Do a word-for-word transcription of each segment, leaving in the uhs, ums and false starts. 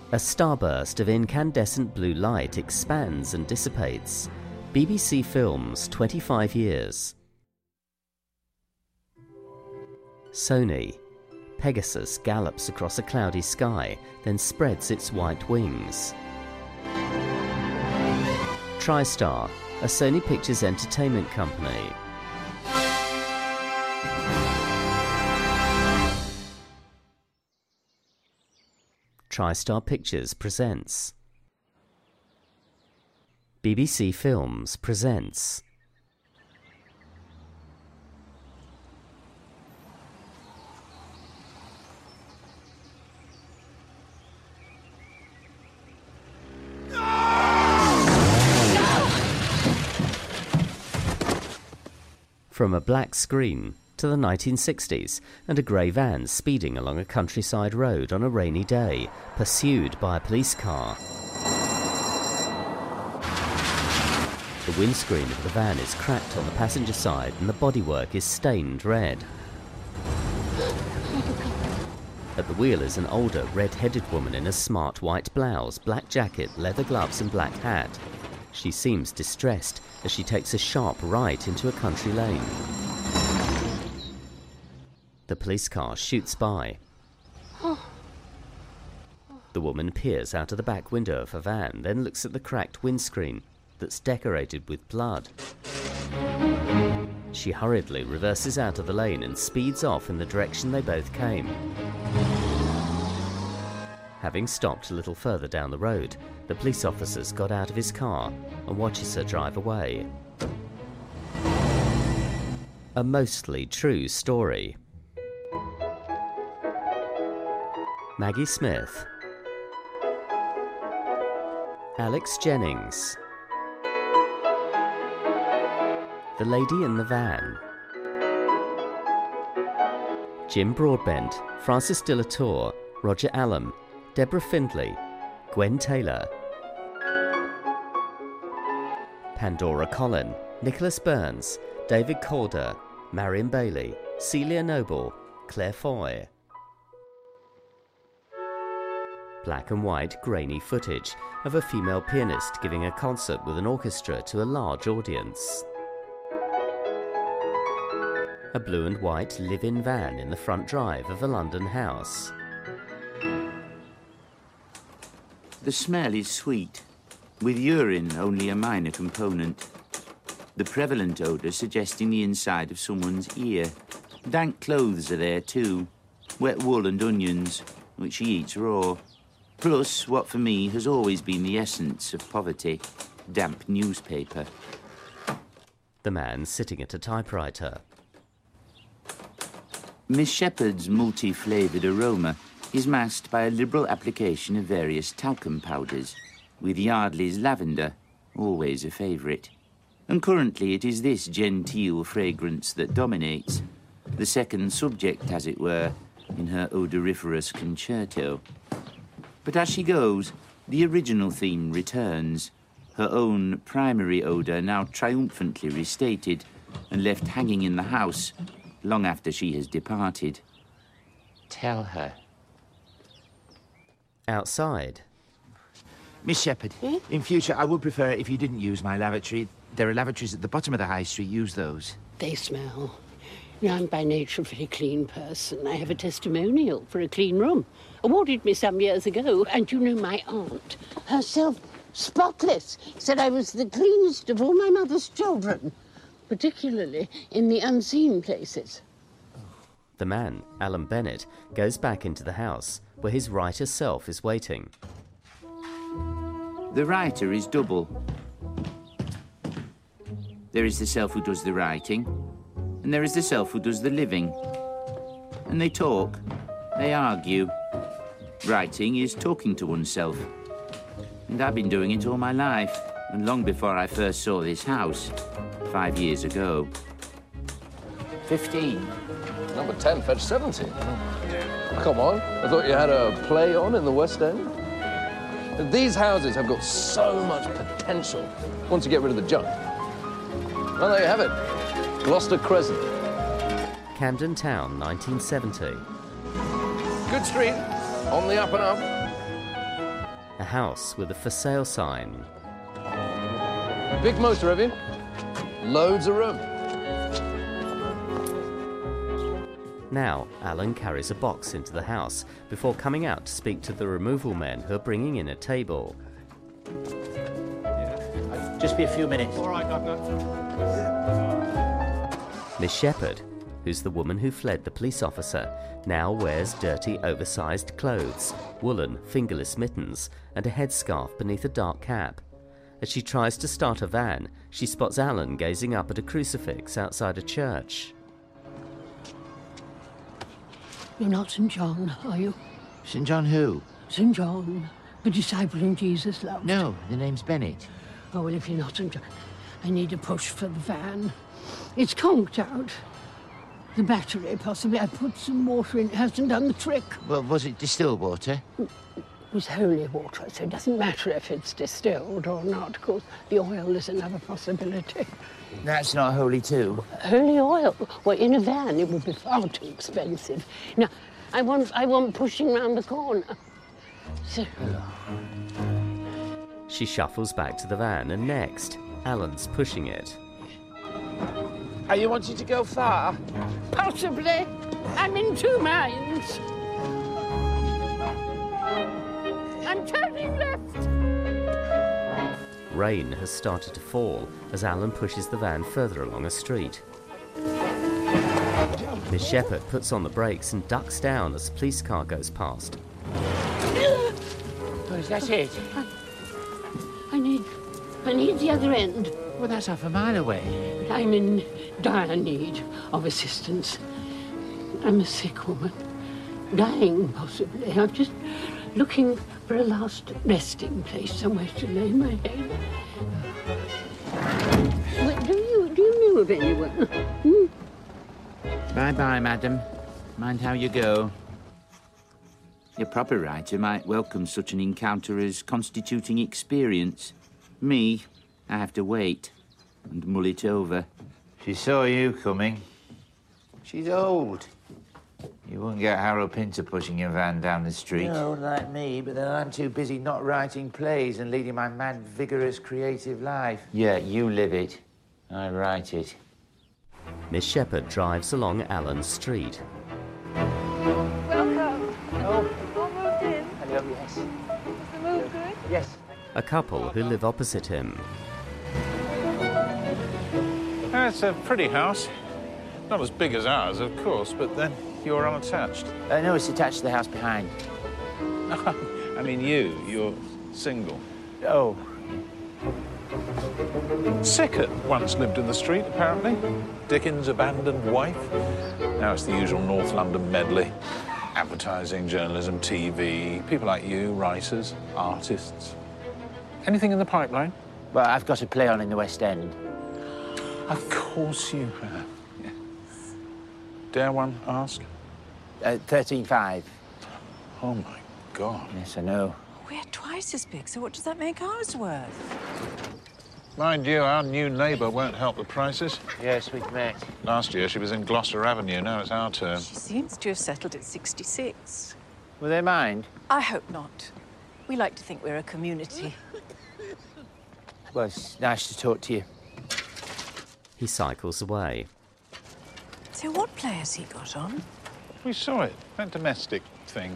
A starburst of incandescent blue light expands and dissipates. B B C Films, twenty-five years. Sony. Pegasus gallops across a cloudy sky, then spreads its white wings. TriStar, a Sony Pictures Entertainment company. TriStar Pictures presents. B B C Films presents. From a black screen to the nineteen sixties and a grey van speeding along a countryside road on a rainy day, pursued by a police car. The windscreen of the van is cracked on the passenger side and the bodywork is stained red. At the wheel is an older, red-headed woman in a smart white blouse, black jacket, leather gloves and black hat. She seems distressed as she takes a sharp right into a country lane. The police car shoots by. The woman peers out of the back window of her van, then looks at the cracked windscreen that's decorated with blood. She hurriedly reverses out of the lane and speeds off in the direction they both came. Having stopped a little further down the road, the police officers got out of his car and watches her drive away. A mostly true story. Maggie Smith, Alex Jennings, The Lady in the Van, Jim Broadbent, Francis de la Tour, Roger Allam, Deborah Findlay, Gwen Taylor, Pandora Collin, Nicholas Burns, David Calder, Marion Bailey, Celia Noble, Claire Foy. Black and white, grainy footage of a female pianist giving a concert with an orchestra to a large audience. A blue and white live-in van in the front drive of a London house. The smell is sweet, with urine only a minor component. The prevalent odour suggesting the inside of someone's ear. Dank clothes are there too, wet wool and onions, which she eats raw. Plus, what for me has always been the essence of poverty, damp newspaper. The man sitting at a typewriter. Miss Shepherd's multi-flavoured aroma is masked by a liberal application of various talcum powders, with Yardley's lavender, always a favourite. And currently it is this genteel fragrance that dominates, the second subject, as it were, in her odoriferous concerto. But as she goes, the original theme returns, her own primary odour now triumphantly restated and left hanging in the house long after she has departed. Tell her. Outside. Miss Shepherd, hmm? In future I would prefer if you didn't use my lavatory. There are lavatories at the bottom of the high street. Use those. They smell. Now, I'm by nature a very clean person. I have a testimonial for a clean room, awarded me some years ago. And you know, my aunt, herself spotless, said I was the cleanest of all my mother's children, particularly in the unseen places. The man, Alan Bennett, goes back into the house, where his writer self is waiting. The writer is double. There is the self who does the writing, and there is the self who does the living. And they talk, they argue. Writing is talking to oneself. And I've been doing it all my life, and long before I first saw this house, five years ago. Fifteen. Number ten fetched seventeen. Come on, I thought you had a play on in the West End. These houses have got so much potential once you get rid of the junk. Well, there you have it. Gloucester Crescent. Camden Town, nineteen seventy. Good street, on the up and up. a house with a for sale sign. Big motor, have you? Loads of room. Now, Alan carries a box into the house before coming out to speak to the removal men who are bringing in a table. Just be a few minutes. All right, Governor. Miss Shepherd, who's the woman who fled the police officer, now wears dirty, oversized clothes, woolen, fingerless mittens, and a headscarf beneath a dark cap. As she tries to start a van, she spots Alan gazing up at a crucifix outside a church. You're not Saint John, are you? Saint John who? Saint John, the disciple whom Jesus loved. No, the name's Bennett. Oh, well, if you're not Saint John, I need a push for the van. It's conked out. The battery, possibly. I put some water in. It hasn't done the trick. Well, was it distilled water? It was holy water, so it doesn't matter if it's distilled or not. Of course, the oil is another possibility. That's not holy too. Holy oil? Well, in a van, it would be far too expensive. Now, I want, I want pushing round the corner. So... She shuffles back to the van, and next, Alan's pushing it. Are you wanting to go far? Possibly. I'm in two minds. I'm turning left. Rain has started to fall as Alan pushes the van further along a street. Miss Shepherd puts on the brakes and ducks down as a police car goes past. Oh, is that it? I need... I need the other end. Well, that's half a mile away. I'm in dire need of assistance. I'm a sick woman. Dying, possibly. I'm just looking for a last resting place, somewhere to lay my head. But do you, do you know of anyone? Hmm? Bye-bye, madam. Mind how you go. A proper writer might welcome such an encounter as constituting experience. Me, I have to wait and mull it over. She saw you coming. She's old. You wouldn't get Harold Pinter pushing your van down the street. No, like me, but then I'm too busy not writing plays and leading my mad, vigorous, creative life. Yeah, you live it. I write it. Miss Shepherd drives along Allen's street. Welcome. Oh. All moved in. Hello, yes. Is the move good? Yes. A couple who live opposite him. That's a pretty house. Not as big as ours, of course, but then you're unattached. Uh, no, it's attached to the house behind. I mean, you, you're single. Oh. Sickert once lived in the street, apparently. Dickens' abandoned wife. Now it's the usual North London medley. Advertising, journalism, T V, people like you, writers, artists. Anything in the pipeline? Well, I've got a play on in the West End. Of course you have. Yeah. Dare one ask? Uh, thirteen five. Oh, my God. Yes, I know. We're twice as big, so what does that make ours worth? Mind you, our new neighbour won't help the prices. Yes, we've met. Last year, she was in Gloucester Avenue. Now it's our turn. She seems to have settled at sixty-six. Will they mind? I hope not. We like to think we're a community. Well, it's nice to talk to you. He cycles away. So what play has he got on? We saw it. That domestic thing.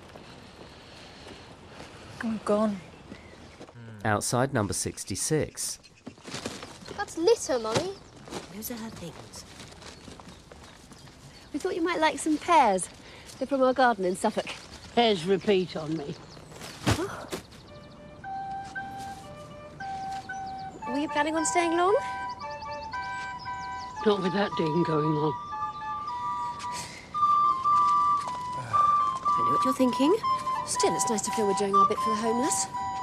Oh, gone. Outside number sixty-six. That's litter, Mummy. Those are her things. We thought you might like some pears. They're from our garden in Suffolk. Pears repeat on me. Oh. Were you planning on staying long? Not with that ding going on. I know what you're thinking. Still, it's nice to feel we're doing our bit for the homeless.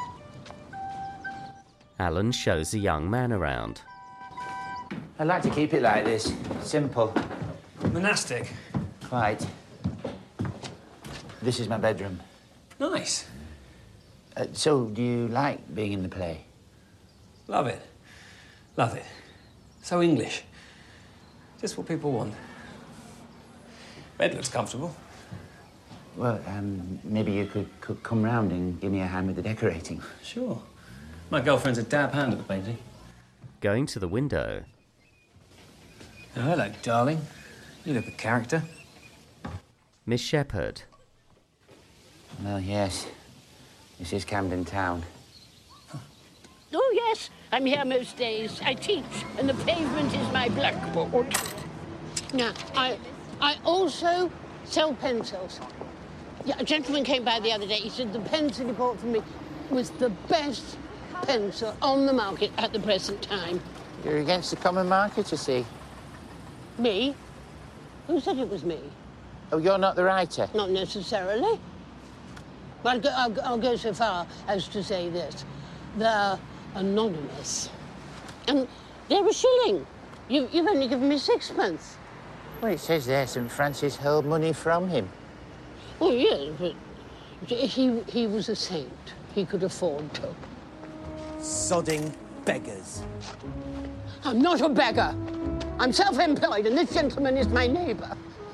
Alan shows a young man around. I'd like to keep it like this. Simple. Monastic. Quite. This is my bedroom. Nice. Uh, so, do you like being in the play? Love it. Love it. So English. Just what people want. Bed looks comfortable. Well, um, maybe you could, could come round and give me a hand with the decorating. Sure. My girlfriend's a dab hand at the painting. Going to the window. Oh, hello, darling. You look a character. Miss Shepherd. Well, yes. This is Camden Town. Oh, yes, I'm here most days. I teach, and the pavement is my blackboard. Now, I, I also sell pencils. Yeah, a gentleman came by the other day. He said the pencil he bought for me was the best pencil on the market at the present time. You're against the common market, you see. Me? Who said it was me? Oh, you're not the writer? Not necessarily. Well, I'll go, I'll, go- I'll go so far as to say this. They're anonymous. And they're a shilling. You, you've only given me sixpence. Well, it says there Saint Francis held money from him. Oh, yes, but he, he was a saint. He could afford to. Sodding beggars. I'm not a beggar. I'm self-employed, and this gentleman is my neighbour.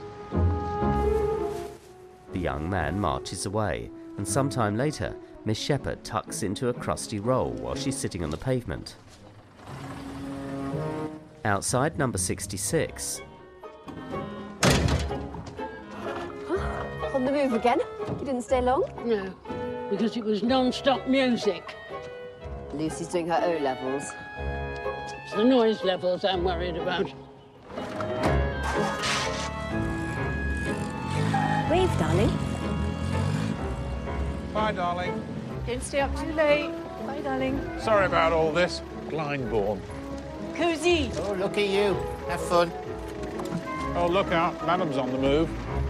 The young man marches away, and sometime later, Miss Shepherd tucks into a crusty roll while she's sitting on the pavement. Outside number sixty-six. On the move again? You didn't stay long? No, because it was non-stop music. Lucy's doing her O-levels. It's the noise levels I'm worried about. Wave, darling. Bye, darling. Don't stay up too late. Bye, darling. Sorry about all this. Glyndebourne. Cosy. Oh, look at you. Have fun. Oh, look out. Madam's on the move.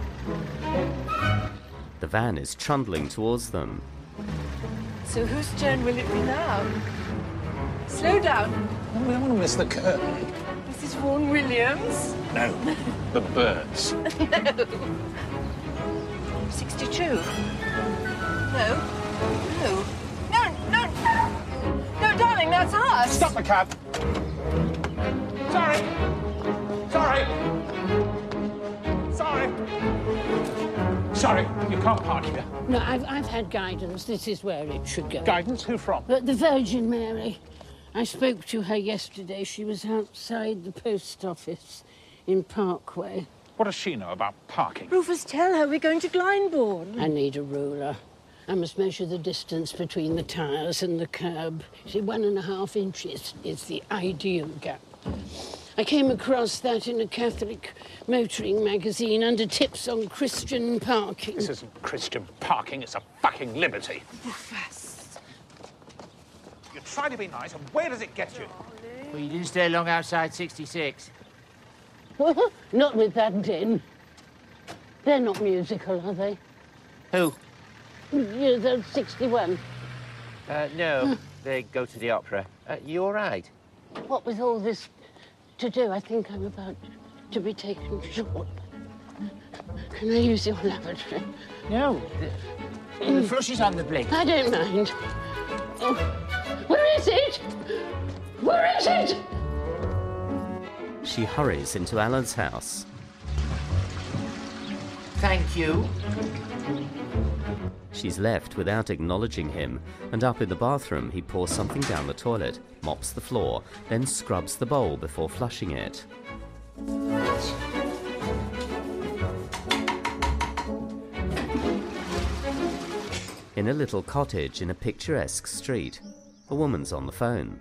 The van is trundling towards them. So whose turn will it be now? Slow down. Oh, we don't want to miss the curve. Missus Vaughan Williams. No, the birds. No. sixty-two. No. No. No, no. No, darling, that's us. Stop the cab. Sorry. Sorry. Sorry. Sorry, you can't park here. No, I've, I've had guidance. This is where it should go. Guidance? Who from? But the Virgin Mary. I spoke to her yesterday. She was outside the post office in Parkway. What does she know about parking? Rufus, tell her we're going to Glyndebourne. I need a ruler. I must measure the distance between the tyres and the curb. See, one and a half inches is the ideal gap. I came across that in a Catholic motoring magazine under tips on Christian parking. This isn't Christian parking, it's a fucking liberty. Rufus. You try to be nice, and where does it get you? Well, you didn't stay long outside sixty-six. Not with that din. They're not musical, are they? Who? Yeah, they're sixty-one. Uh, no, they go to the opera. Uh, you all right? What with all this to do, I think I'm about to be taken short. Can I use your lavatory? No. The, the flush is on the blink. I don't mind. Oh, where is it? Where is it? She hurries into Alan's house. Thank you. She's left without acknowledging him, and up in the bathroom he pours something down the toilet, mops the floor, then scrubs the bowl before flushing it. In a little cottage in a picturesque street, a woman's on the phone.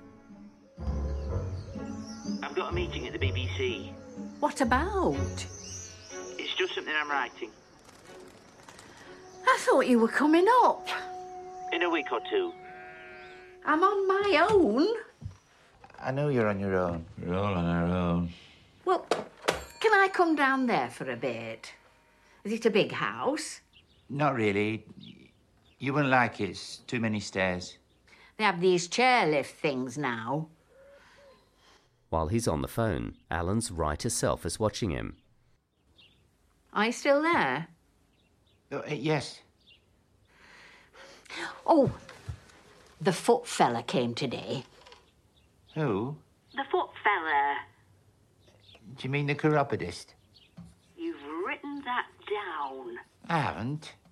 I've got a meeting at the B B C. What about? It's just something I'm writing. I thought you were coming up. In a week or two. I'm on my own. I know you're on your own. We're all on our own. Well, can I come down there for a bit? Is it a big house? Not really. You wouldn't like it. It's too many stairs. They have these chairlift things now. While he's on the phone, Alan's right herself is watching him. Are you still there? Uh, yes. Oh, the foot fella came today. Who? The foot fella. Do you mean the chiropodist? You've written that down. I haven't.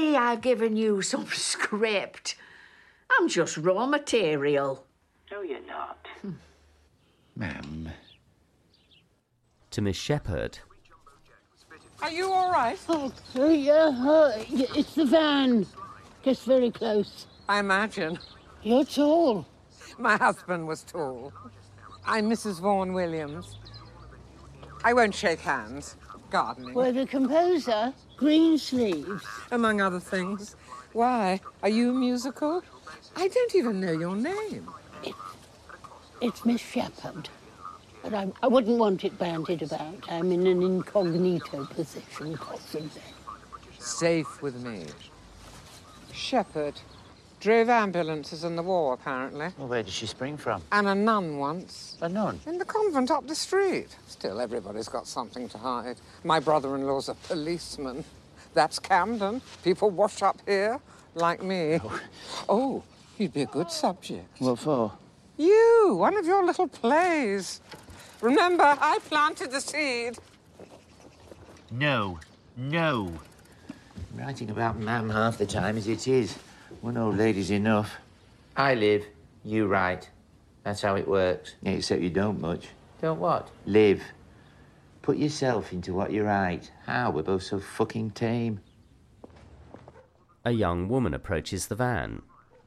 see I've given you some script. I'm just raw material. No, you're not. Ma'am. To Miss Shepherd. Are you all right? Oh, uh, yeah, uh, yeah, it's the van. Gets very close. I imagine. You're tall. My husband was tall. I'm Missus Vaughan Williams. I won't shake hands. Gardening. Well, the composer, Greensleeves. Among other things. Why? Are you musical? I don't even know your name. It, it's Miss Shepherd. But I, I wouldn't want it bandied about. I'm in an incognito position, possibly. Safe with me. Shepherd. Drove ambulances in the war, apparently. Well, where did she spring from? And a nun once. A nun? In the convent up the street. Still, everybody's got something to hide. My brother-in-law's a policeman. That's Camden. People wash up here, like me. Oh, oh you'd be a good subject. What for? You, one of your little plays. Remember, I planted the seed. No, no. I'm writing about Mam half the time as it is. One old lady's enough. I live, you write. That's how it works. Yeah, except you don't much. Don't what? Live. Put yourself into what you write. How? We're both so fucking tame. A young woman approaches the van.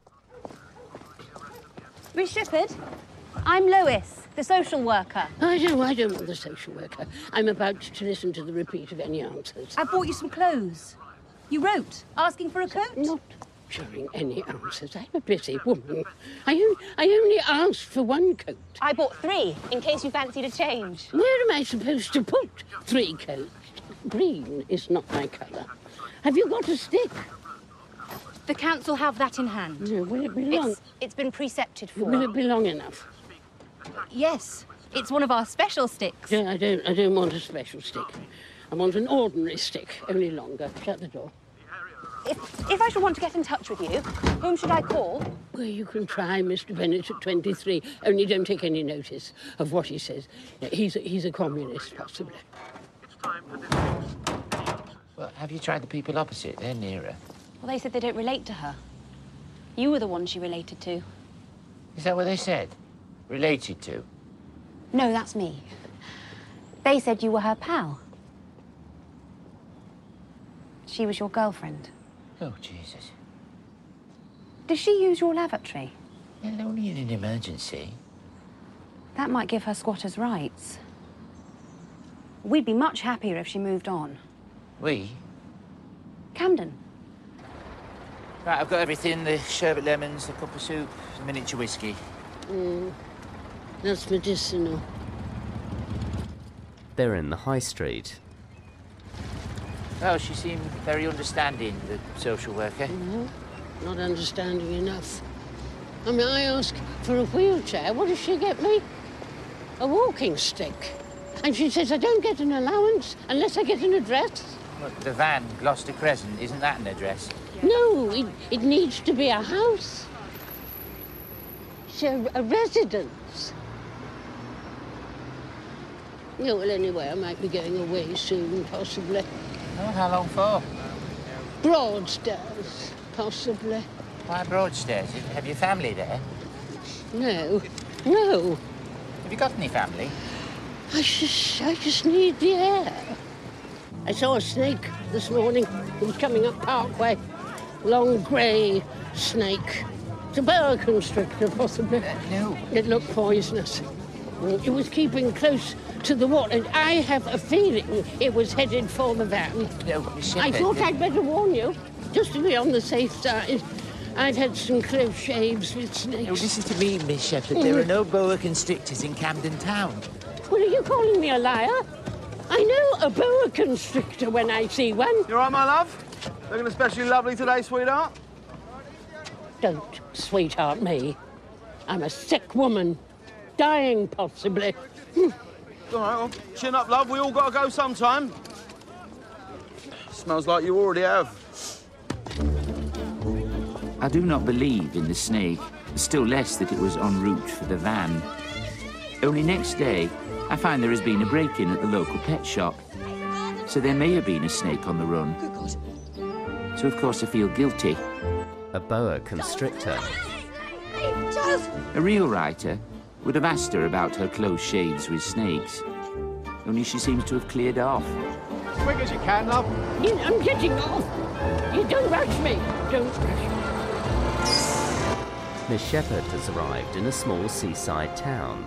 Miss Shepherd, I'm Lois, the social worker. I don't, I don't want the social worker. I'm about to listen to the repeat of any answers. I bought you some clothes. You wrote, asking for a coat? Not during any answers. I'm a busy woman. I, on, I only asked for one coat. I bought three, in case you fancied a change. Where am I supposed to put three coats? Green is not my colour. Have you got a stick? The council have that in hand. No, will it be long? It's, it's been precepted for. Will it be long enough? Yes, it's one of our special sticks. Yeah, I don't, I don't want a special stick. I want an ordinary stick, only longer. Shut the door. If, if I should want to get in touch with you, whom should I call? Well, you can try Mister Bennett at twenty-three, only don't take any notice of what he says. He's a, he's a communist, possibly. Well, have you tried the people opposite? They're nearer. Well, they said they don't relate to her. You were the one she related to. Is that what they said? Related to? No, that's me. They said you were her pal. She was your girlfriend. Oh, Jesus. Does she use your lavatory? Well, only in an emergency. That might give her squatters' rights. We'd be much happier if she moved on. We? Camden. Right, I've got everything. The sherbet lemons, the cup of soup, the miniature whiskey. Mm, that's medicinal. They're in the high street. Oh, she seemed very understanding, the social worker. No, not understanding enough. I mean, I ask for a wheelchair. What does she get me? A walking stick. And she says I don't get an allowance unless I get an address. Look, the van, Gloucester Crescent, isn't that an address? No, it, it needs to be a house. It's a, a residence. No, well, anyway, I might be going away soon, possibly. Oh, how long for? Broadstairs, possibly. Why Broadstairs? Have you family there? No, no. Have you got any family? I just, I just need the air. I saw a snake this morning. It was coming up Parkway. Long grey snake. It's a boa constrictor, possibly. Uh, no. It looked poisonous. It was keeping close to the water, and I have a feeling it was headed for the van. No, I thought I'd better warn you, just to be on the safe side. I've had some close shaves with snakes. No, listen to me, Miss Shepherd. There are no boa constrictors in Camden Town. Well, are you calling me a liar? I know a boa constrictor when I see one. You all right, my love? Looking especially lovely today, sweetheart? Don't sweetheart me. I'm a sick woman. Dying, possibly. All right, well, chin up, love. We all got to go sometime. Smells like you already have. I do not believe in the snake, still less that it was en route for the van. Only next day, I find there has been a break-in at the local pet shop. So there may have been a snake on the run. so of course I feel guilty. A boa constrictor. A real writer would have asked her about her close shaves with snakes, only she seems to have cleared off. As quick as you can, love. You, I'm getting off. You don't rush me. Don't rush me. Miss Shepherd has arrived in a small seaside town.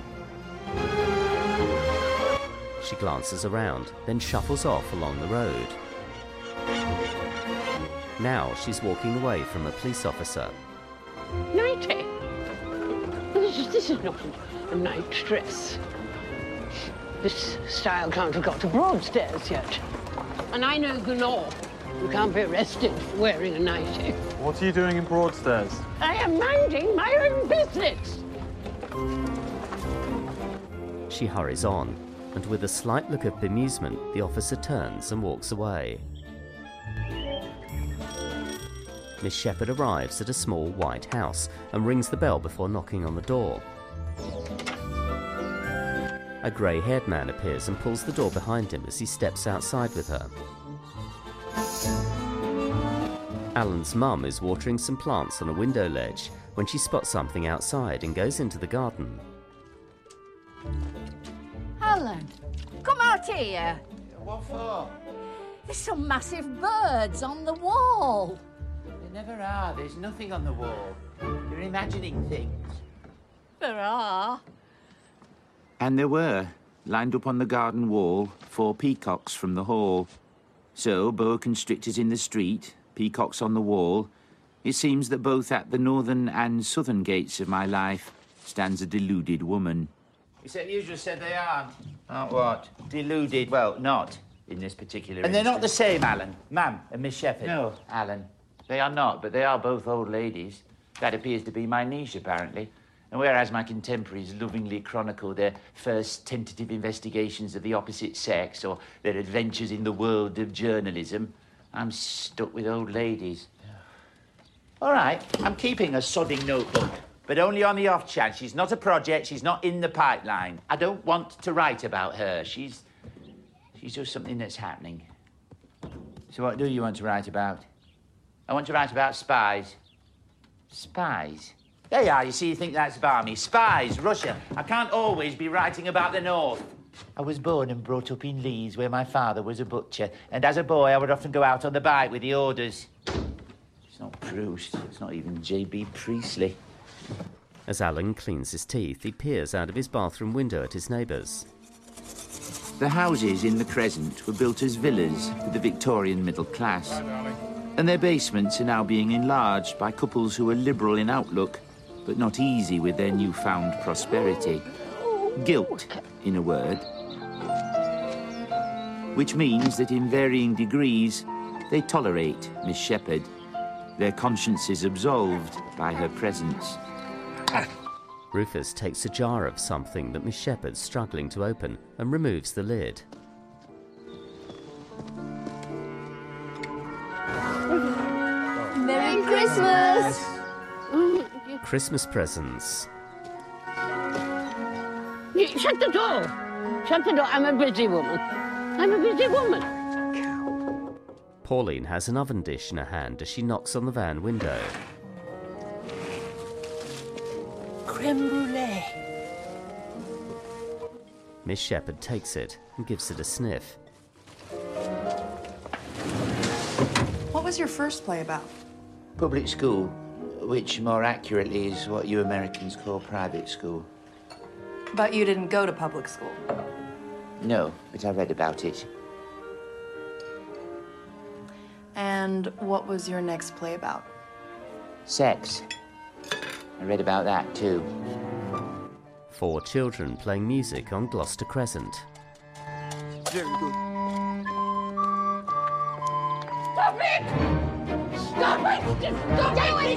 She glances around, then shuffles off along the road. Now she's walking away from a police officer. Nighty. This is, this is not a night dress. This style can't have got to Broadstairs yet. And I know the law. You can't be arrested for wearing a nightie. What are you doing in Broadstairs? I am minding my own business. She hurries on, and with a slight look of bemusement, the officer turns and walks away. Miss Shepherd arrives at a small white house and rings the bell before knocking on the door. A grey-haired man appears and pulls the door behind him as he steps outside with her. Alan's mum is watering some plants on a window ledge when she spots something outside and goes into the garden. Alan, come out here. What for? There's some massive birds on the wall. There never are. There's nothing on the wall. You're imagining things. There are. And there were, lined up on the garden wall, four peacocks from the hall. So, boa constrictors in the street, peacocks on the wall. It seems that both at the northern and southern gates of my life stands a deluded woman. Except you just said they aren't. Aren't what? Deluded. Well, not in this particular And they're instance. not the same, Alan. Ma'am and Miss Shepherd. No, Alan. They are not, but they are both old ladies. That appears to be my niche, apparently. And whereas my contemporaries lovingly chronicle their first tentative investigations of the opposite sex or their adventures in the world of journalism, I'm stuck with old ladies. All right, I'm keeping a sodding notebook, but only on the off chance. She's not a project, she's not in the pipeline. I don't want to write about her. She's... she's just something that's happening. So what do you want to write about? I want to write about spies. Spies? There you are, you see, you think that's balmy. Spies, Russia. I can't always be writing about the North. I was born and brought up in Leeds, where my father was a butcher. And as a boy, I would often go out on the bike with the orders. It's not Proust. It's not even J B Priestley. As Alan cleans his teeth, he peers out of his bathroom window at his neighbours. The houses in the Crescent were built as villas for the Victorian middle class. And their basements are now being enlarged by couples who are liberal in outlook, but not easy with their newfound prosperity. Guilt, in a word. Which means that in varying degrees, they tolerate Miss Shepherd, their consciences absolved by her presence. Rufus takes a jar of something that Miss Shepherd's struggling to open and removes the lid. Merry Christmas! Christmas presents. You shut the door. Shut the door. I'm a busy woman. I'm a busy woman. Pauline has an oven dish in her hand as she knocks on the van window. Creme brulee. Miss Shepherd takes it and gives it a sniff. What was your first play about? Public school, which more accurately is what you Americans call private school. But you didn't go to public school. No, but I read about it. And what was your next play about? Sex. I read about that too. Four children playing music on Gloucester Crescent. Very good. Stop it! Stop it! Stop it!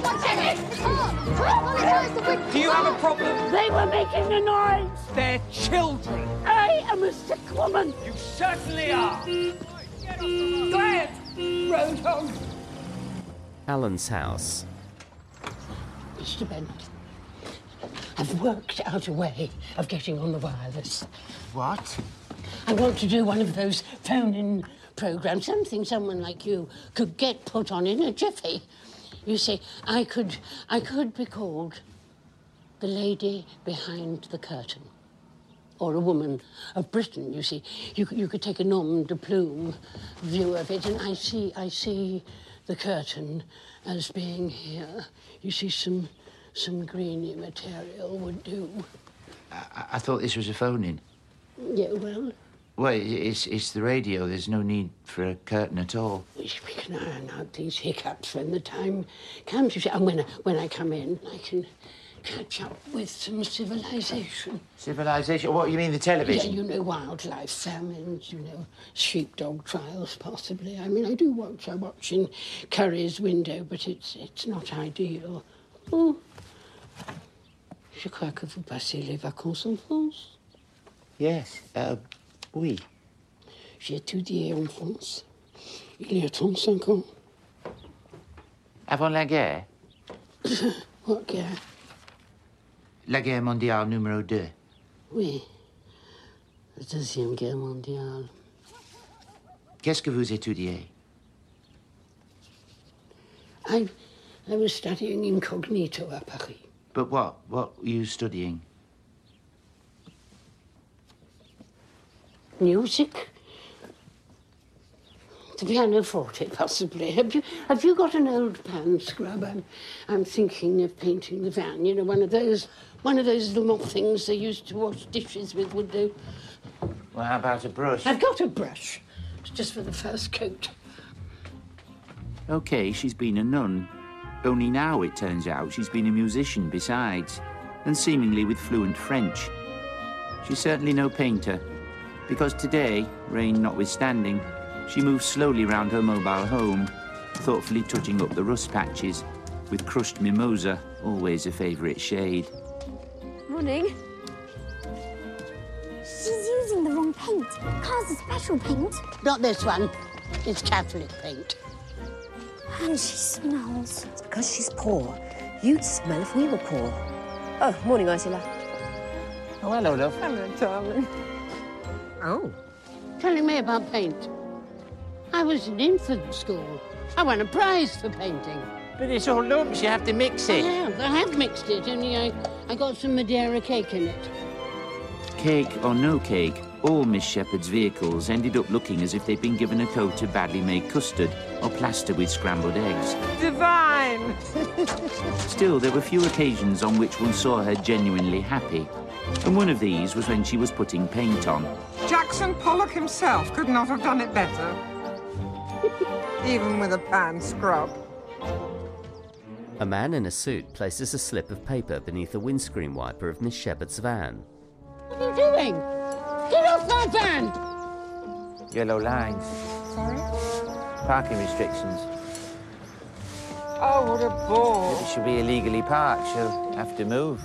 Stop it! Do you have a problem? They were making a noise! They're children. I am a sick woman! You certainly are. Quiet! Roadhog. Alan's house. Mister Bennett, I've worked out a way of getting on the wireless. What? I want to do one of those phone-in programme, something someone like you could get put on in a jiffy. You see, I could, I could be called the lady behind the curtain. Or a woman of Britain, you see. You, you could take a nom de plume view of it, and I see, I see the curtain as being here. You see, some, some greeny material would do. I, I thought this was a phone-in. Yeah, well... Well, it's, it's the radio. There's no need for a curtain at all. We can iron out these hiccups when the time comes, you see. And when I, when I come in, I can catch up with some civilization. Civilization? What, you mean the television? Yeah, you know, wildlife famines, you know, sheepdog trials, possibly. I mean, I do watch, I watch in Curry's window, but it's, it's not ideal. Oh, je crois que vous passez les vacances en France? Yes, uh, oui. J'ai étudié en France il y a trente-cinq ans. Avant la guerre? What guerre? La guerre mondiale numéro deux. Oui, la Deuxième Guerre mondiale. Qu'est-ce que vous étudiez? I, I was studying incognito à Paris. But what? What were you studying? Music? The pianoforte, possibly. Have you, have you got an old pan scrub? I'm, I'm thinking of painting the van. You know, one of those, one of those little mop things they used to wash dishes with, would do. Well, how about a brush? I've got a brush. It's just for the first coat. OK, she's been a nun. Only now, it turns out, she's been a musician besides, and seemingly with fluent French. She's certainly no painter, because today, rain notwithstanding, she moves slowly round her mobile home, thoughtfully touching up the rust patches, with crushed mimosa, always a favourite shade. Morning. She's using the wrong paint. Car's a special paint. Not this one. It's Catholic paint. And she smells. It's because she's poor. You'd smell if we were poor. Oh, morning, Ursula. Oh, hello, love. Hello, darling. Oh. Telling me about paint. I was in infant school. I won a prize for painting. But it's all lumps. You have to mix it. I have. I have mixed it, only I, I got some Madeira cake in it. Cake or no cake, all Miss Shepherd's vehicles ended up looking as if they'd been given a coat of badly made custard or plaster with scrambled eggs. Divine! Still, there were few occasions on which one saw her genuinely happy. And one of these was when she was putting paint on. Jackson Pollock himself could not have done it better. Even with a pan scrub. A man in a suit places a slip of paper beneath the windscreen wiper of Miss Shepherd's van. What are you doing? Get off my van! Yellow lines. Sorry? Parking restrictions. Oh, what a bore. If it should be illegally parked, she'll have to move.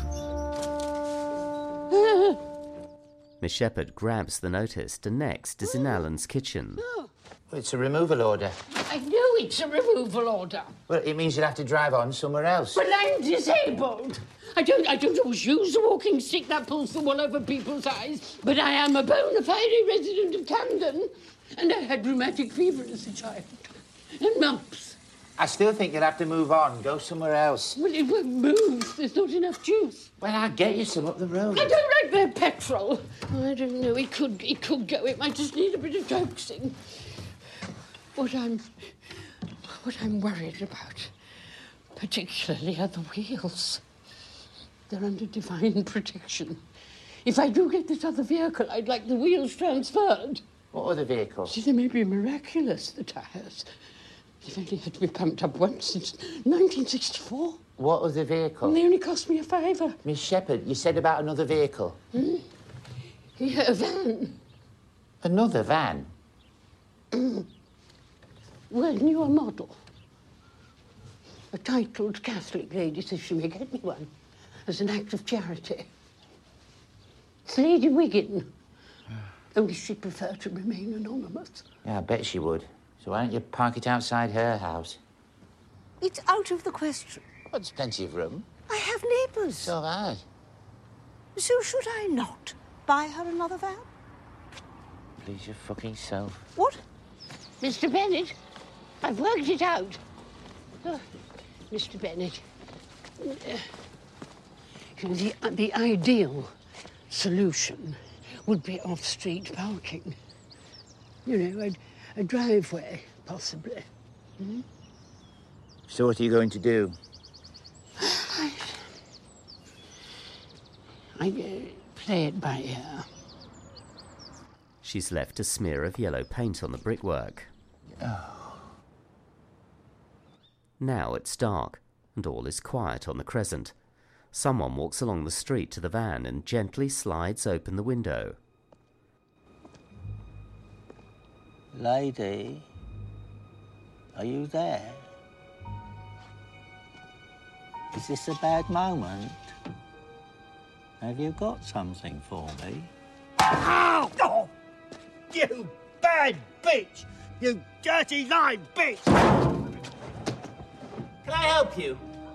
Miss Shepherd grabs the notice, and next is in Alan's kitchen. Well, it's a removal order. I knew it's a removal order. Well, it means you'll have to drive on somewhere else. But I'm disabled. I don't, I don't always use a walking stick that pulls the wool over people's eyes. But I am a bona fide resident of Camden. And I had rheumatic fever as a child. And mumps. I still think you'll have to move on. Go somewhere else. Well, it won't move. There's not enough juice. Well, I'll get you some up the road. I don't like their petrol. I don't know. It could, it could go. It might just need a bit of coaxing. What I'm... What I'm worried about, particularly, are the wheels. They're under divine protection. If I do get this other vehicle, I'd like the wheels transferred. What other vehicle? See, they may be miraculous, the tyres. They've only had to be pumped up once since nineteen sixty-four. What other vehicle? And they only cost me a fiver. Miss Shepherd, you said about another vehicle. Hmm? Yeah, a van. Another van? Well, newer model. A titled Catholic lady says she may get me one as an act of charity. It's Lady Wiggin. Only she'd prefer to remain anonymous. Yeah, I bet she would. So why don't you park it outside her house? It's out of the question. Well, there's plenty of room. I have neighbours. So have I. So should I not buy her another van? Please your fucking self. What? Mister Bennett, I've worked it out. Oh, Mister Bennett, uh, the, the ideal solution would be off-street parking. You know, a, a driveway, possibly. Hmm? So what are you going to do? I, I uh, play it by ear. She's left a smear of yellow paint on the brickwork. Oh. Now it's dark, and all is quiet on the crescent. Someone walks along the street to the van and gently slides open the window. Lady, are you there? Is this a bad moment? Have you got something for me? Ow! Oh, you bad bitch! You dirty lying bitch! Can I help you?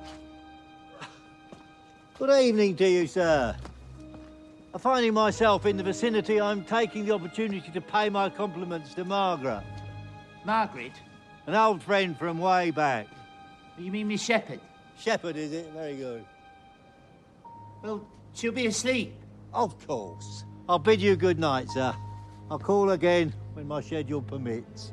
Good evening to you, sir. Finding myself in the vicinity, I'm taking the opportunity to pay my compliments to Margaret. Margaret? An old friend from way back. You mean Miss Shepherd? Shepherd, is it? Very good. Well, she'll be asleep. Of course. I'll bid you good night, sir. I'll call again when my schedule permits.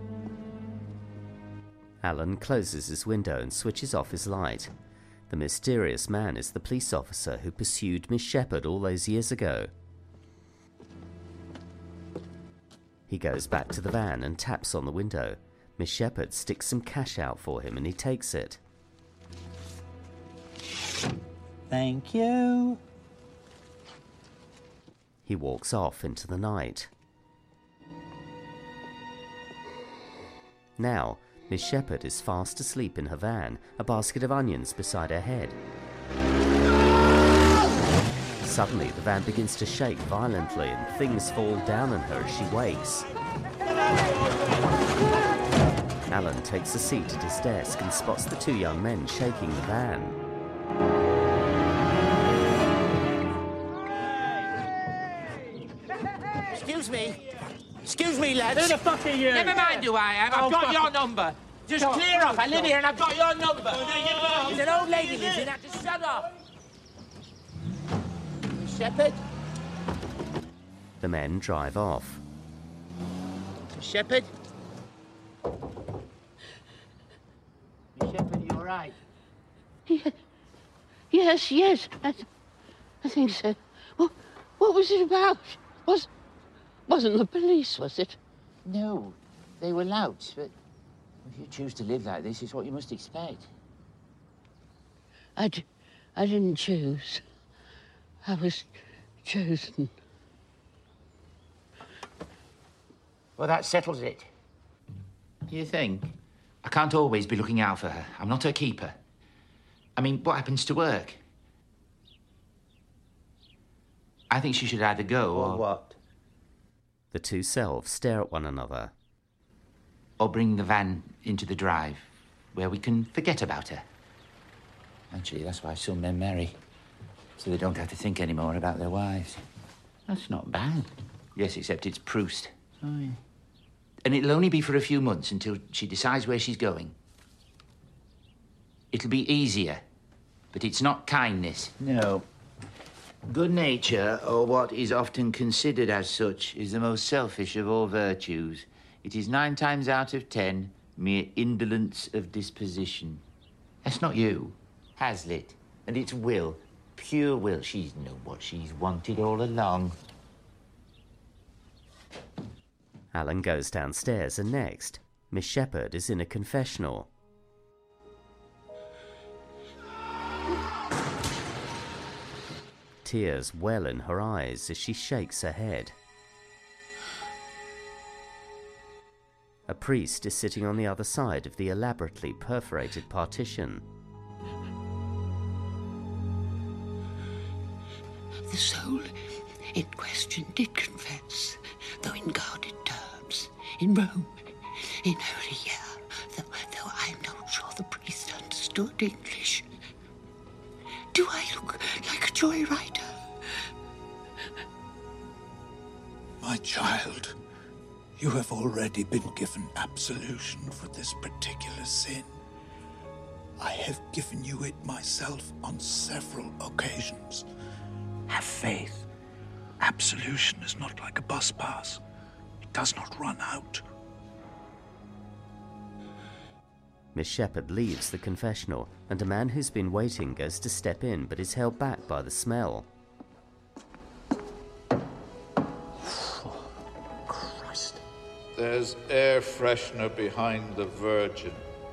Alan closes his window and switches off his light. The mysterious man is the police officer who pursued Miss Shepherd all those years ago. He goes back to the van and taps on the window. Miss Shepherd sticks some cash out for him and he takes it. Thank you. He walks off into the night. Now, Miss Shepherd is fast asleep in her van, a basket of onions beside her head. Suddenly, the van begins to shake violently and things fall down on her as she wakes. Alan takes a seat at his desk and spots the two young men shaking the van. Excuse me. Excuse me, lads. Who the fuck are you? Never mind who I am. I've Oh, got fuck your it. number. Just Stop. clear off. I live Stop. here and I've got your number. Oh, There's an old lady lives in that. Just shut up. Miss Shepherd? The men drive off. Miss Shepherd? Miss Shepherd, you all right? Yeah. Yes, yes, I, th I think so. What, what was it about? Was, wasn't the police, was it? No, they were louts, but if you choose to live like this, it's what you must expect. I, d I didn't choose. I was chosen. Well, that settles it. You think? I can't always be looking out for her. I'm not her keeper. I mean, what happens to work? I think she should either go or... Or what? The two selves stare at one another. Or bring the van into the drive, where we can forget about her. Actually, that's why some men marry. So they don't have to think anymore about their wives. That's not bad. Yes, except it's Proust. Oh, yeah. And it'll only be for a few months until she decides where she's going. It'll be easier, but it's not kindness. No. Good nature, or what is often considered as such, is the most selfish of all virtues. It is nine times out of ten mere indolence of disposition. That's not you. Hazlitt. And it's will. Pure will. She's known what she's wanted all along. Alan goes downstairs and next, Miss Shepherd is in a confessional. Tears well in her eyes as she shakes her head. A priest is sitting on the other side of the elaborately perforated partition. The soul in question did confess, though in guarded terms, in Rome, in Holy Year, though, though I'm not sure the priest understood English. Do I look like a joyrider? My child, You have already been given absolution for this particular sin. I have given you it myself on several occasions. Have faith. Absolution is not like a bus pass. It does not run out. Miss Shepherd leaves the confessional, and a man who's been waiting goes to step in but is held back by the smell. Christ. There's air freshener behind the Virgin.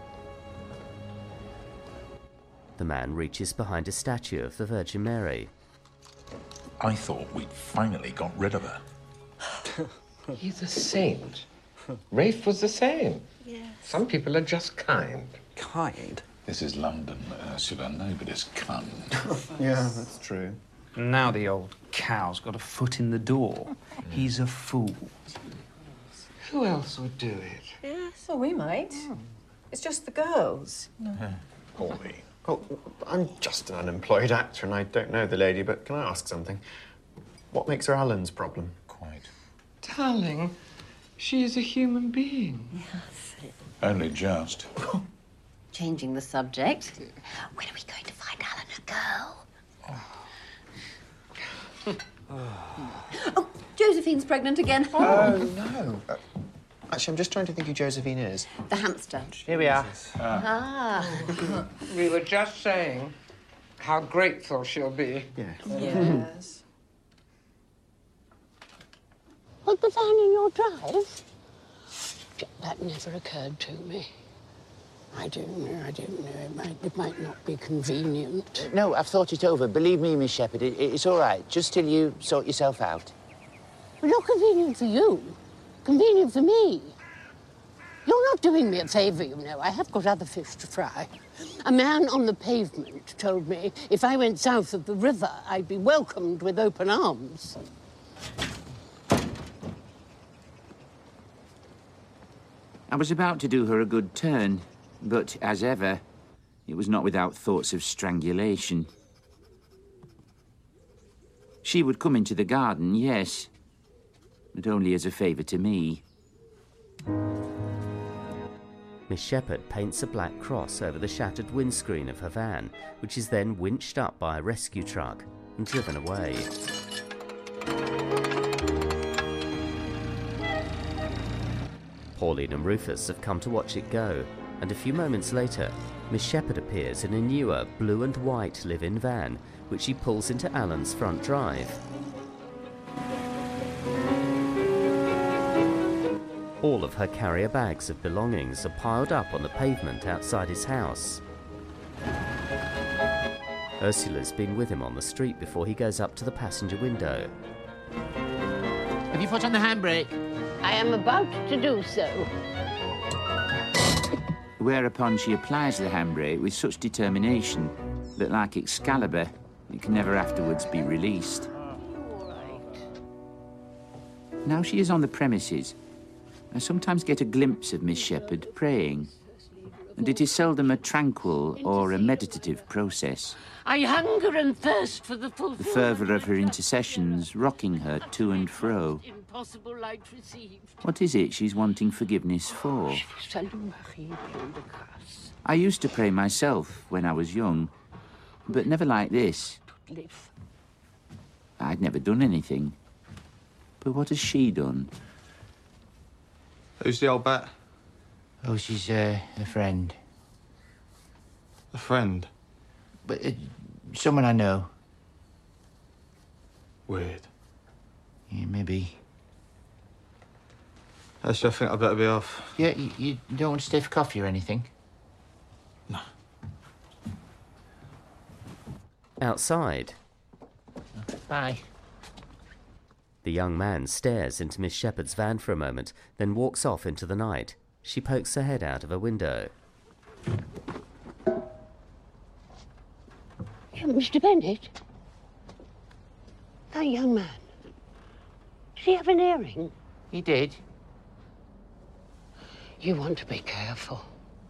The man reaches behind a statue of the Virgin Mary. I thought we'd finally got rid of her. He's a saint. Rafe was the same. Yes. Some people are just kind. Kind? This is London, Ursula. Nobody's kind. Yeah, that's true. Now the old cow's got a foot in the door. He's a fool. Who else would do it? Yes, well, we might. It's just the girls. No. Paulie. Oh, I'm just an unemployed actor and I don't know the lady, but can I ask something? What makes her Alan's problem? Quite. Darling, she is a human being. Yes. Only just. Changing the subject. When are we going to find Alan a girl? Oh, Josephine's pregnant again. Oh, no. Uh, actually, I'm just trying to think who Josephine is. The hamster. Here we are. Ah. We were just saying how grateful she'll be. Yeah. Yes. Put the van in your drive? That never occurred to me. I don't know, I don't know. It might, it might not be convenient. No, I've thought it over. Believe me, Miss Shepherd, it, it's all right. Just till you sort yourself out. Well, not convenient for you. Convenient for me. You're not doing me a favour, you know. I have got other fish to fry. A man on the pavement told me if I went south of the river, I'd be welcomed with open arms. I was about to do her a good turn, but as ever, it was not without thoughts of strangulation. She would come into the garden, yes, but only as a favour to me. Miss Shepherd paints a black cross over the shattered windscreen of her van, which is then winched up by a rescue truck and driven away. Pauline and Rufus have come to watch it go, and a few moments later, Miss Shepherd appears in a newer blue and white live-in van, which she pulls into Alan's front drive. All of her carrier bags of belongings are piled up on the pavement outside his house. Ursula's been with him on the street before he goes up to the passenger window. Have you put on the handbrake? I am about to do so. Whereupon she applies the handbrake with such determination that, like Excalibur, it can never afterwards be released. Now she is on the premises, I sometimes get a glimpse of Miss Shepherd praying, and it is seldom a tranquil or a meditative process. I hunger and thirst for the fulfillment. The fervour of her intercessions rocking her to and fro. Impossible light received. What is it she's wanting forgiveness for? I used to pray myself when I was young, but never like this. I'd never done anything. But what has she done? Who's the old bat? Oh, she's uh, a friend. A friend? But uh, someone I know. Weird. Yeah, maybe. Actually, I think I better be off. Yeah, you, you don't want to stay for coffee or anything? No. Outside. Bye. The young man stares into Miss Shepherd's van for a moment, then walks off into the night. She pokes her head out of a window. Yeah, Mister Bennett? That young man. Did he have an earring? He did. You want to be careful.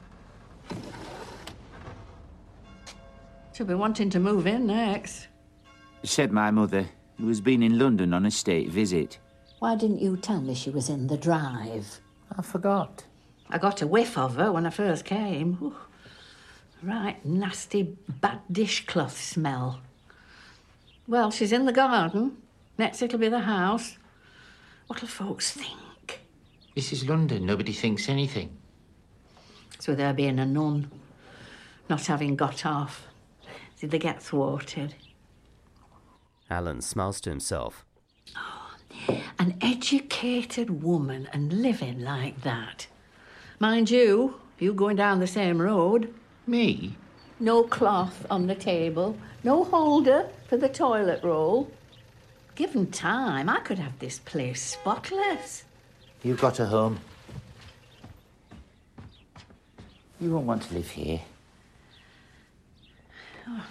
She'll be wanting to move in next. Said my mother, who has been in London on a state visit. Why didn't you tell me she was in the drive? I forgot. I got a whiff of her when I first came. Ooh, right nasty, bad dishcloth smell. Well, she's in the garden. Next it'll be the house. What'll folks think? This is London. Nobody thinks anything. It's with her being a nun, not having got off. Did they get thwarted? Alan smiles to himself. An educated woman and living like that. Mind you, you going down the same road. Me? No cloth on the table, no holder for the toilet roll. Given time, I could have this place spotless. You've got a home. You won't want to live here. Oh.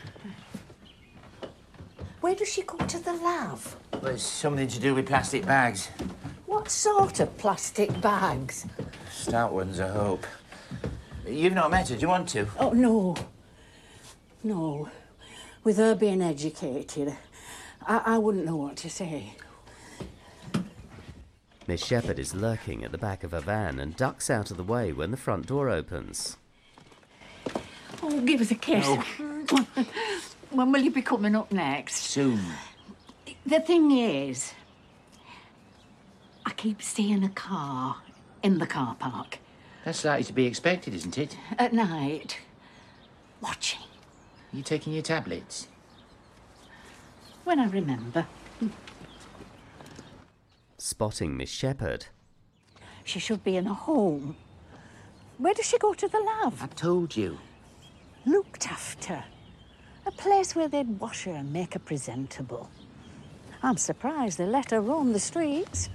Where does she go to the lav? Well, it's something to do with plastic bags. What sort of plastic bags? Stout ones, I hope. You've not met her. Do you want to? Oh, no. No. With her being educated, I, I wouldn't know what to say. Miss Shepherd is lurking at the back of her van and ducks out of the way when the front door opens. Oh, give us a kiss. No. When will you be coming up next? Soon. The thing is, I keep seeing a car in the car park. That's likely to be expected, isn't it? At night. Watching. You taking your tablets? When I remember. Spotting Miss Shepherd. She should be in a home. Where does she go to the lav? I told you. Looked after. A place where they'd wash her and make her presentable. I'm surprised they let her roam the streets.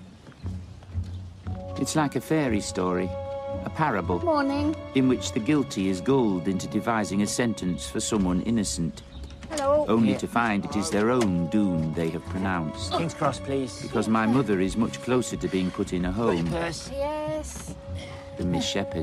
It's like a fairy story, a parable. Morning. In which the guilty is gulled into devising a sentence for someone innocent. Hello. Only Yeah. to find it is their own doom they have pronounced. King's Cross, please. Because my mother is much closer to being put in a home Yes. than Miss Shepherd.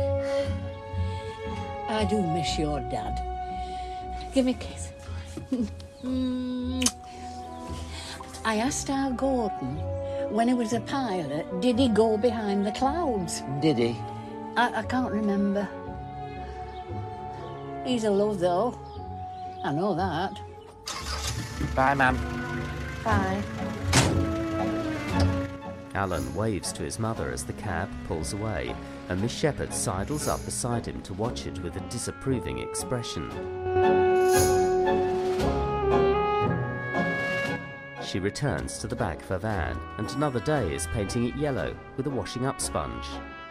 I do miss your dad. Give me a kiss. Mm. I asked Al Gordon, when he was a pilot, did he go behind the clouds? Did he? I, I can't remember. He's a love, though. I know that. Bye, ma'am. Bye. Alan waves to his mother as the cab pulls away, and Miss Shepherd sidles up beside him to watch it with a disapproving expression. She returns to the back of her van, and another day is painting it yellow with a washing up sponge.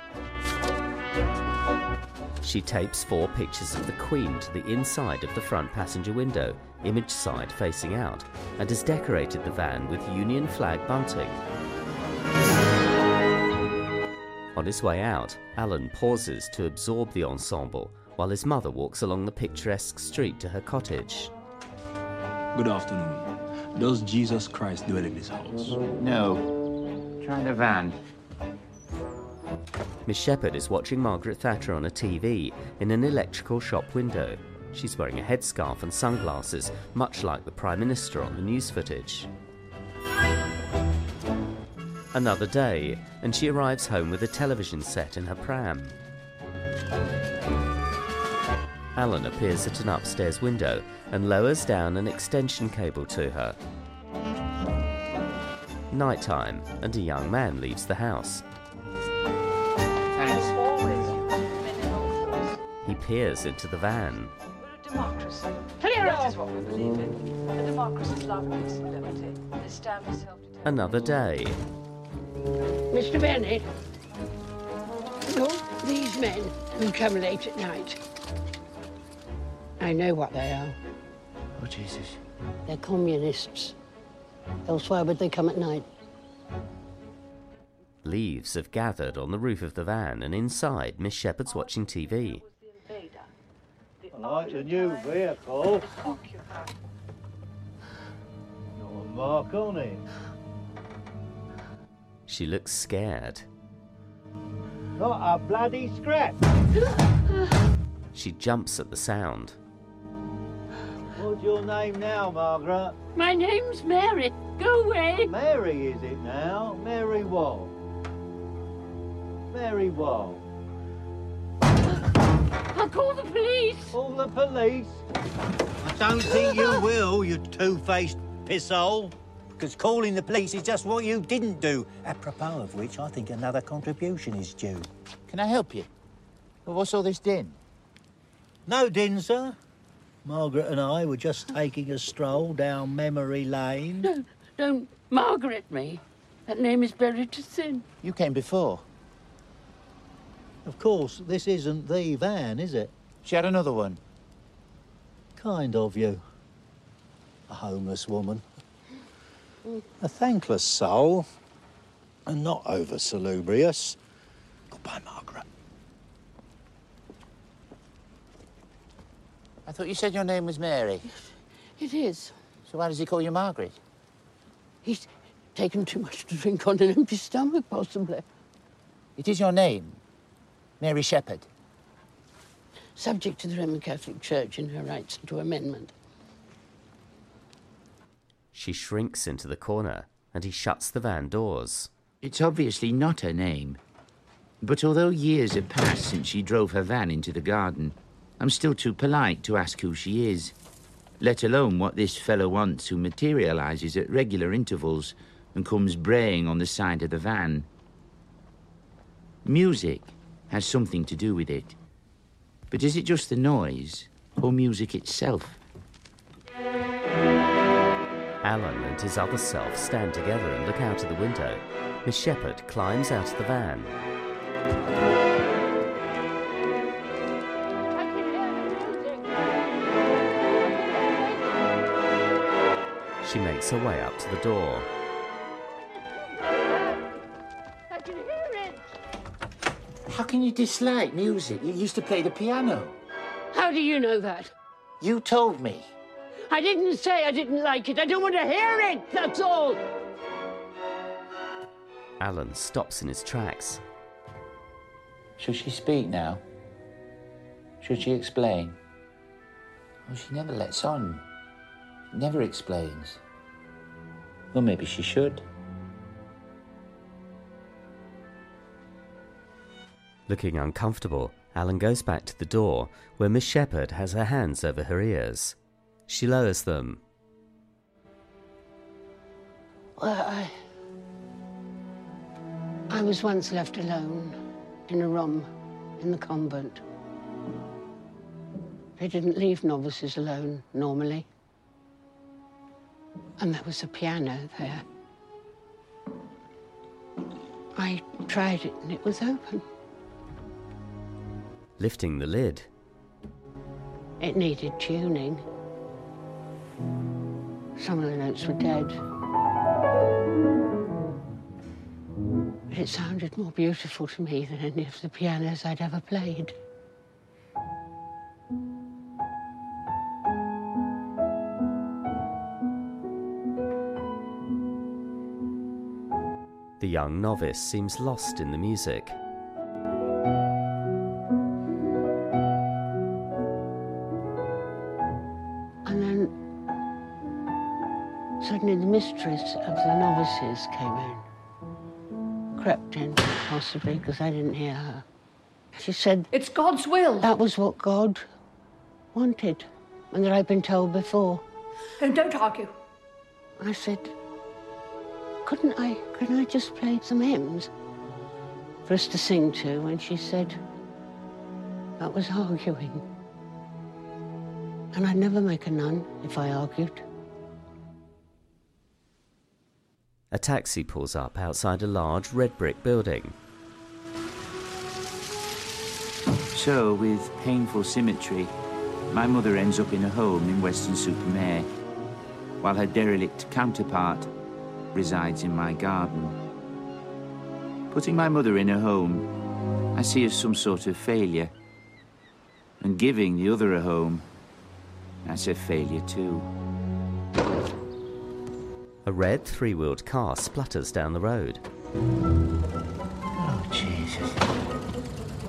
She tapes four pictures of the Queen to the inside of the front passenger window, image side facing out, and has decorated the van with Union flag bunting. On his way out, Alan pauses to absorb the ensemble, while his mother walks along the picturesque street to her cottage. Good afternoon. Does Jesus Christ dwell in this house? No. Try the van. Miss Shepherd is watching Margaret Thatcher on a T V in an electrical shop window. She's wearing a headscarf and sunglasses, much like the Prime Minister on the news footage. Another day, and she arrives home with a television set in her pram. Alan appears at an upstairs window and lowers down an extension cable to her. Nighttime, and a young man leaves the house. Thanks. He peers into the van. Democracy. That is what we believe in. A democracy's love, peace, and liberty. This stand for self-determination. Another day. Mister Bennett. Look, these men who come late at night. I know what they are. Oh, Jesus. They're communists. Else why would they come at night? Leaves have gathered on the roof of the van, and inside, Miss Shepherd's watching T V. I like the new vehicle. Your mark on it. She looks scared. Not a bloody scrap. She jumps at the sound. What's your name now, Margaret? My name's Mary. Go away. Mary, is it now? Mary what? Mary what? I'll call the police. Call the police? I don't think you will, you two-faced pisshole. Because calling the police is just what you didn't do. Apropos of which, I think another contribution is due. Can I help you? Well, what's all this din? No din, sir. Margaret and I were just taking a stroll down memory lane. No, don't Margaret me. That name is buried to sin. You came before. Of course, this isn't the van, is it? She had another one. Kind of you. A homeless woman. A thankless soul. And not over salubrious. Goodbye, Margaret. I thought you said your name was Mary. It is. So why does he call you Margaret? He's taken too much to drink on an empty stomach, possibly. It is your name, Mary Shepherd. Subject to the Roman Catholic Church in her rights to amendment. She shrinks into the corner, and he shuts the van doors. It's obviously not her name. But although years have passed since she drove her van into the garden, I'm still too polite to ask who she is, let alone what this fellow wants who materialises at regular intervals and comes braying on the side of the van. Music has something to do with it. But is it just the noise, or music itself? Alan and his other self stand together and look out of the window. Miss Shepherd climbs out of the van. She makes her way up to the door. I can hear it. How can you dislike music? You used to play the piano. How do you know that? You told me. I didn't say I didn't like it. I don't want to hear it, that's all. Alan stops in his tracks. Should she speak now? Should she explain? Oh, she never lets on. She never explains. Well, maybe she should. Looking uncomfortable, Alan goes back to the door, where Miss Shepherd has her hands over her ears. She lowers them. Well, I... I was once left alone in a room in the convent. They didn't leave novices alone, normally. And there was a piano there. I tried it and it was open. Lifting the lid. It needed tuning. Some of the notes were dead. But it sounded more beautiful to me than any of the pianos I'd ever played. The young novice seems lost in the music. And then suddenly the mistress of the novices came in. Crept in, possibly, because I didn't hear her. She said... It's God's will. That was what God wanted, and that I'd been told before. And don't argue. I said, couldn't I, couldn't I just play some hymns for us to sing to? And she said, that was arguing. And I'd never make a nun if I argued. A taxi pulls up outside a large red brick building. So, with painful symmetry, my mother ends up in a home in Weston-super-Mare, while her derelict counterpart resides in my garden. Putting my mother in a home, I see as some sort of failure. And giving the other a home, that's a failure too. A red three-wheeled car splutters down the road. Oh, Jesus.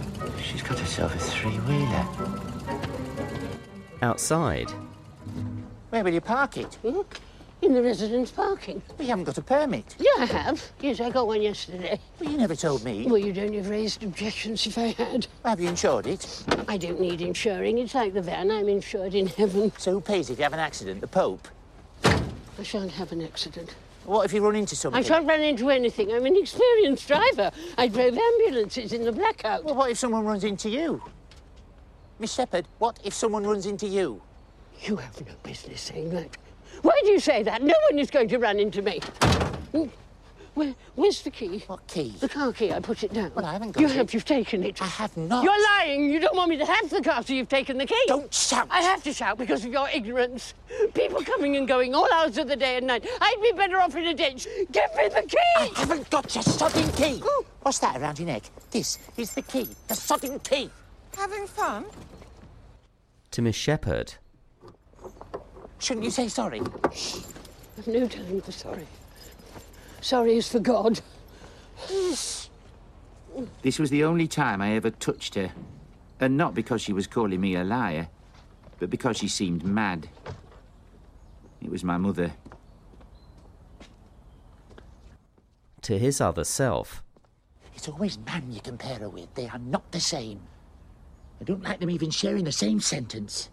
She's got herself a three-wheeler. Outside, Where will you park it? Hmm? In the residence parking. Well, you haven't got a permit. Yeah, I have. Yes, I got one yesterday. Well, you never told me. Well, you'd only have raised objections if I had. Have you insured it? I don't need insuring. It's like the van. I'm insured in heaven. So who pays if you have an accident? The Pope? I shan't have an accident. What if you run into something? I shan't run into anything. I'm an experienced driver. I drove ambulances in the blackout. Well, what if someone runs into you? Miss Shepherd, what if someone runs into you? You have no business saying that. Why do you say that? No one is going to run into me. Where, where's the key? What key? The car key. I put it down. Well, I haven't got you it. You have. You've taken it. I have not. You're lying. You don't want me to have the car, so you've taken the key. Don't shout. I have to shout because of your ignorance. People coming and going all hours of the day and night. I'd be better off in a ditch. Give me the key! I haven't got your sodding key. Ooh. What's that around your neck? This is the key. The sodding key. Having fun? To Miss Shepherd. Shouldn't you say sorry? I've no time for sorry. Sorry is for God. This was the only time I ever touched her. And not because she was calling me a liar, but because she seemed mad. It was my mother. To his other self. It's always man you compare her with. They are not the same. I don't like them even sharing the same sentence.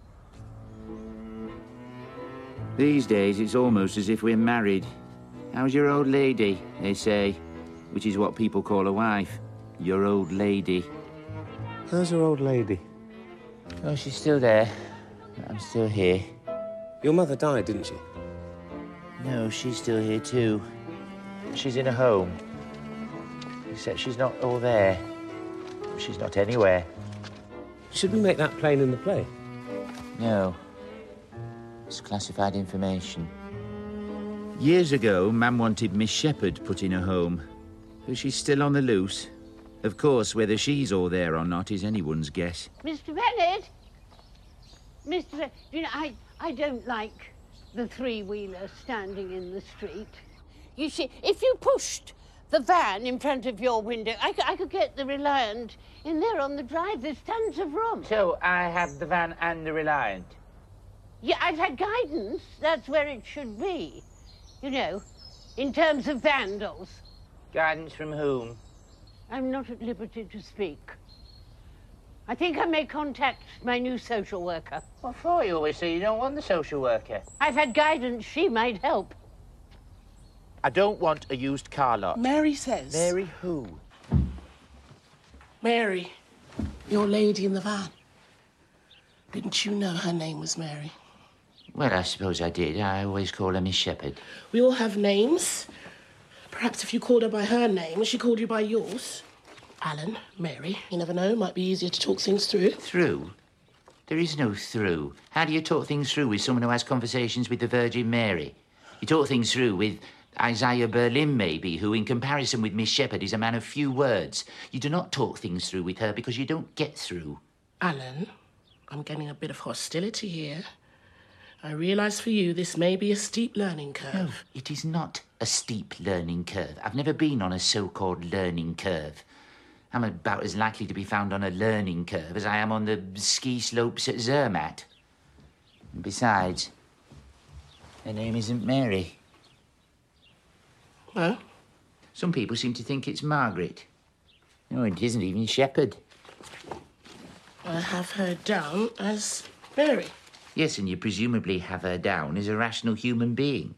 These days, it's almost as if we're married. How's your old lady, they say, which is what people call a wife. Your old lady. How's your old lady? Oh, she's still there. I'm still here. Your mother died, didn't she? No, she's still here too. She's in a home. Except she's not all there. She's not anywhere. Should we make that plain in the play? No. It's classified information. Years ago, Mam wanted Miss Shepherd put in a home. But she's still on the loose. Of course, whether she's all there or not is anyone's guess. Mister Bennett? Mister Bennett, you know, I, I don't like the three-wheeler standing in the street. You see, if you pushed the van in front of your window, I, I could get the Reliant in there on the drive. There's tons of room. So I have the van and the Reliant? Yeah, I've had guidance. That's where it should be. You know, in terms of vandals. Guidance from whom? I'm not at liberty to speak. I think I may contact my new social worker. What for? You always say you don't want the social worker. I've had guidance. She might help. I don't want a used car lot. Mary says. Mary who? Mary, your lady in the van. Didn't you know her name was Mary? Well, I suppose I did. I always call her Miss Shepherd. We all have names. Perhaps if you called her by her name and she called you by yours. Alan, Mary, you never know. Might be easier to talk things through. Through? There is no through. How do you talk things through with someone who has conversations with the Virgin Mary? You talk things through with Isaiah Berlin, maybe, who, in comparison with Miss Shepherd, is a man of few words. You do not talk things through with her because you don't get through. Alan, I'm getting a bit of hostility here. I realise for you this may be a steep learning curve. No, it is not a steep learning curve. I've never been on a so-called learning curve. I'm about as likely to be found on a learning curve as I am on the ski slopes at Zermatt. And besides, her name isn't Mary. Well? Some people seem to think it's Margaret. No, it isn't even Shepherd. I have her down as Mary. Yes, and you presumably have her down as a rational human being.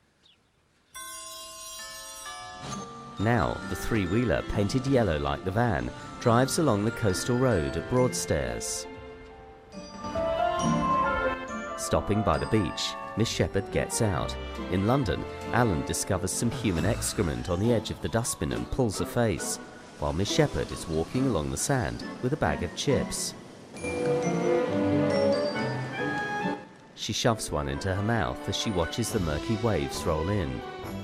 Now, the three-wheeler, painted yellow like the van, drives along the coastal road at Broadstairs. Stopping by the beach, Miss Shepherd gets out. In London, Alan discovers some human excrement on the edge of the dustbin and pulls a face, while Miss Shepherd is walking along the sand with a bag of chips. She shoves one into her mouth as she watches the murky waves roll in.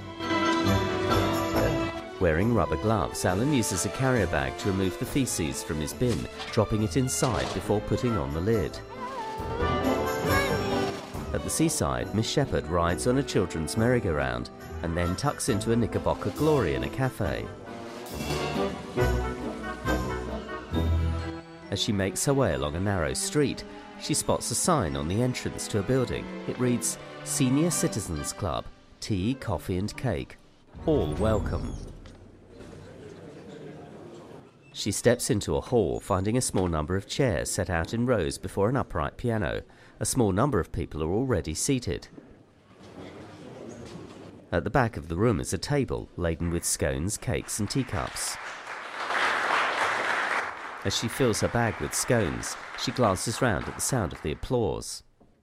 Wearing rubber gloves, Alan uses a carrier bag to remove the feces from his bin, dropping it inside before putting on the lid. At the seaside, Miss Shepherd rides on a children's merry-go-round and then tucks into a Knickerbocker glory in a cafe. As she makes her way along a narrow street, she spots a sign on the entrance to a building. It reads, Senior Citizens Club, tea, coffee and cake. All welcome. She steps into a hall, finding a small number of chairs set out in rows before an upright piano. A small number of people are already seated. At the back of the room is a table laden with scones, cakes and teacups. As she fills her bag with scones, she glances round at the sound of the applause.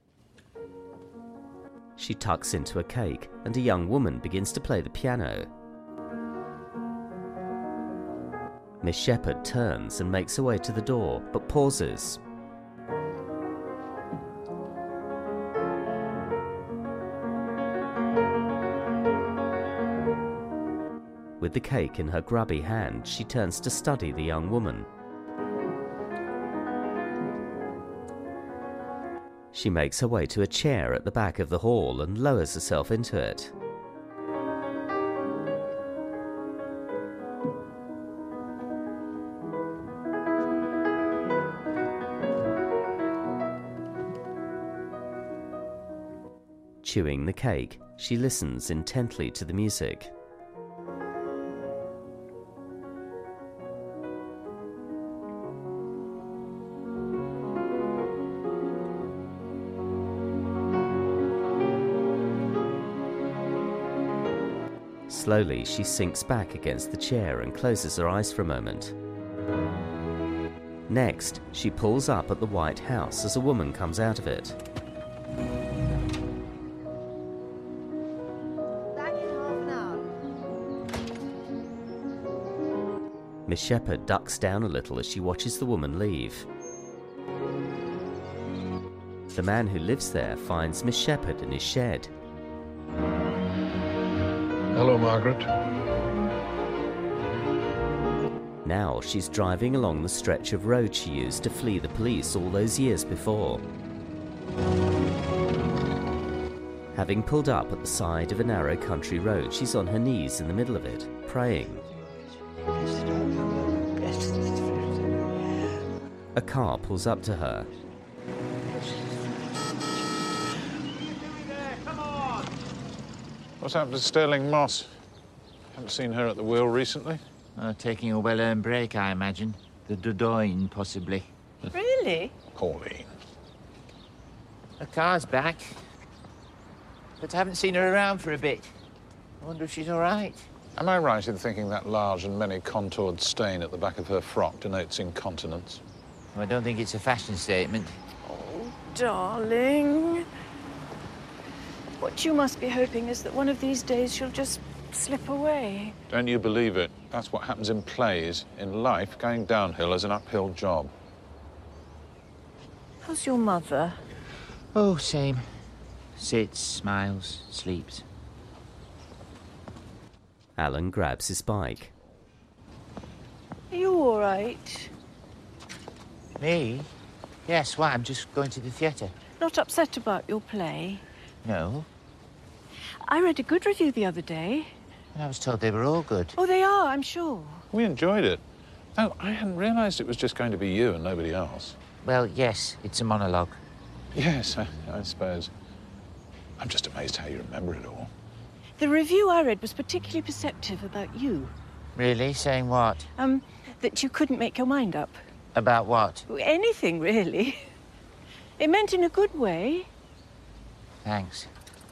She tucks into a cake, and a young woman begins to play the piano. Miss Shepherd turns and makes her way to the door, but pauses. With the cake in her grubby hand, she turns to study the young woman. She makes her way to a chair at the back of the hall and lowers herself into it. Chewing the cake, she listens intently to the music. Slowly, she sinks back against the chair and closes her eyes for a moment. Next, she pulls up at the White House as a woman comes out of it. Miss Shepherd ducks down a little as she watches the woman leave. The man who lives there finds Miss Shepherd in his shed. Hello, Margaret. Now she's driving along the stretch of road she used to flee the police all those years before. Having pulled up at the side of a narrow country road, she's on her knees in the middle of it, praying. A car pulls up to her. What's happened to Sterling Moss? Haven't seen her at the wheel recently. Uh, taking a well-earned break, I imagine. The Dordogne, possibly. Really? Pauline. Her car's back. But I haven't seen her around for a bit. I wonder if she's all right. Am I right in thinking that large and many-contoured stain at the back of her frock denotes incontinence? Well, I don't think it's a fashion statement. Oh, darling. What you must be hoping is that one of these days she'll just slip away. Don't you believe it? That's what happens in plays. In life, going downhill is an uphill job. How's your mother? Oh, same. Sits, smiles, sleeps. Alan grabs his bike. Are you all right? Me? Yes, why? I'm just going to the theatre. Not upset about your play? No. I read a good review the other day. I was told they were all good. Oh, they are, I'm sure. We enjoyed it. No, I hadn't realised it was just going to be you and nobody else. Well, yes, it's a monologue. Yes, I, I suppose. I'm just amazed how you remember it all. The review I read was particularly perceptive about you. Really? Saying what? Um, that you couldn't make your mind up. About what? Anything, really. It meant in a good way. Thanks.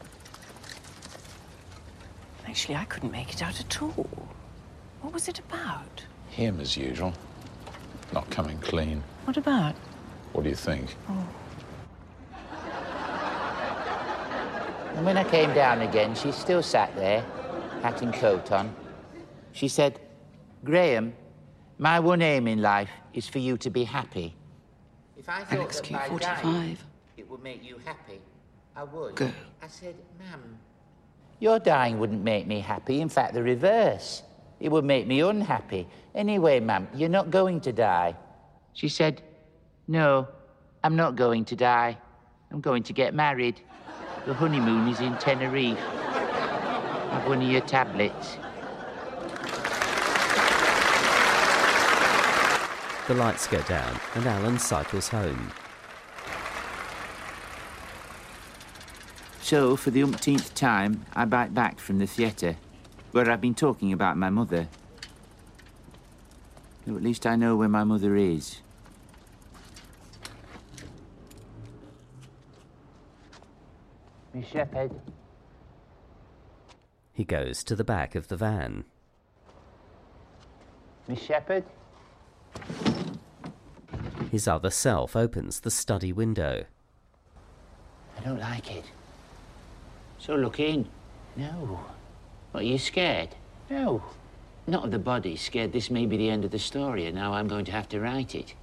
Actually, I couldn't make it out at all. What was it about? Him, as usual. Not coming clean. What about? What do you think? Oh. And when I came down again, she still sat there, hat and coat on. She said, Graham, my one aim in life is for you to be happy. If I thought Alex that Q by forty-five. dying, it would make you happy, I would. Go. I said, ma'am, your dying wouldn't make me happy. In fact, the reverse. It would make me unhappy. Anyway, ma'am, you're not going to die. She said, no, I'm not going to die. I'm going to get married. The honeymoon is in Tenerife. Have one of your tablets. The lights go down and Alan cycles home. So, for the umpteenth time, I bite back from the theatre, where I've been talking about my mother. Though at least I know where my mother is. Miss Shepherd. He goes to the back of the van. Miss Shepherd? His other self opens the study window. I don't like it. So look in. No. What, are you scared? No. Not of the body. Scared this may be the end of the story and now I'm going to have to write it.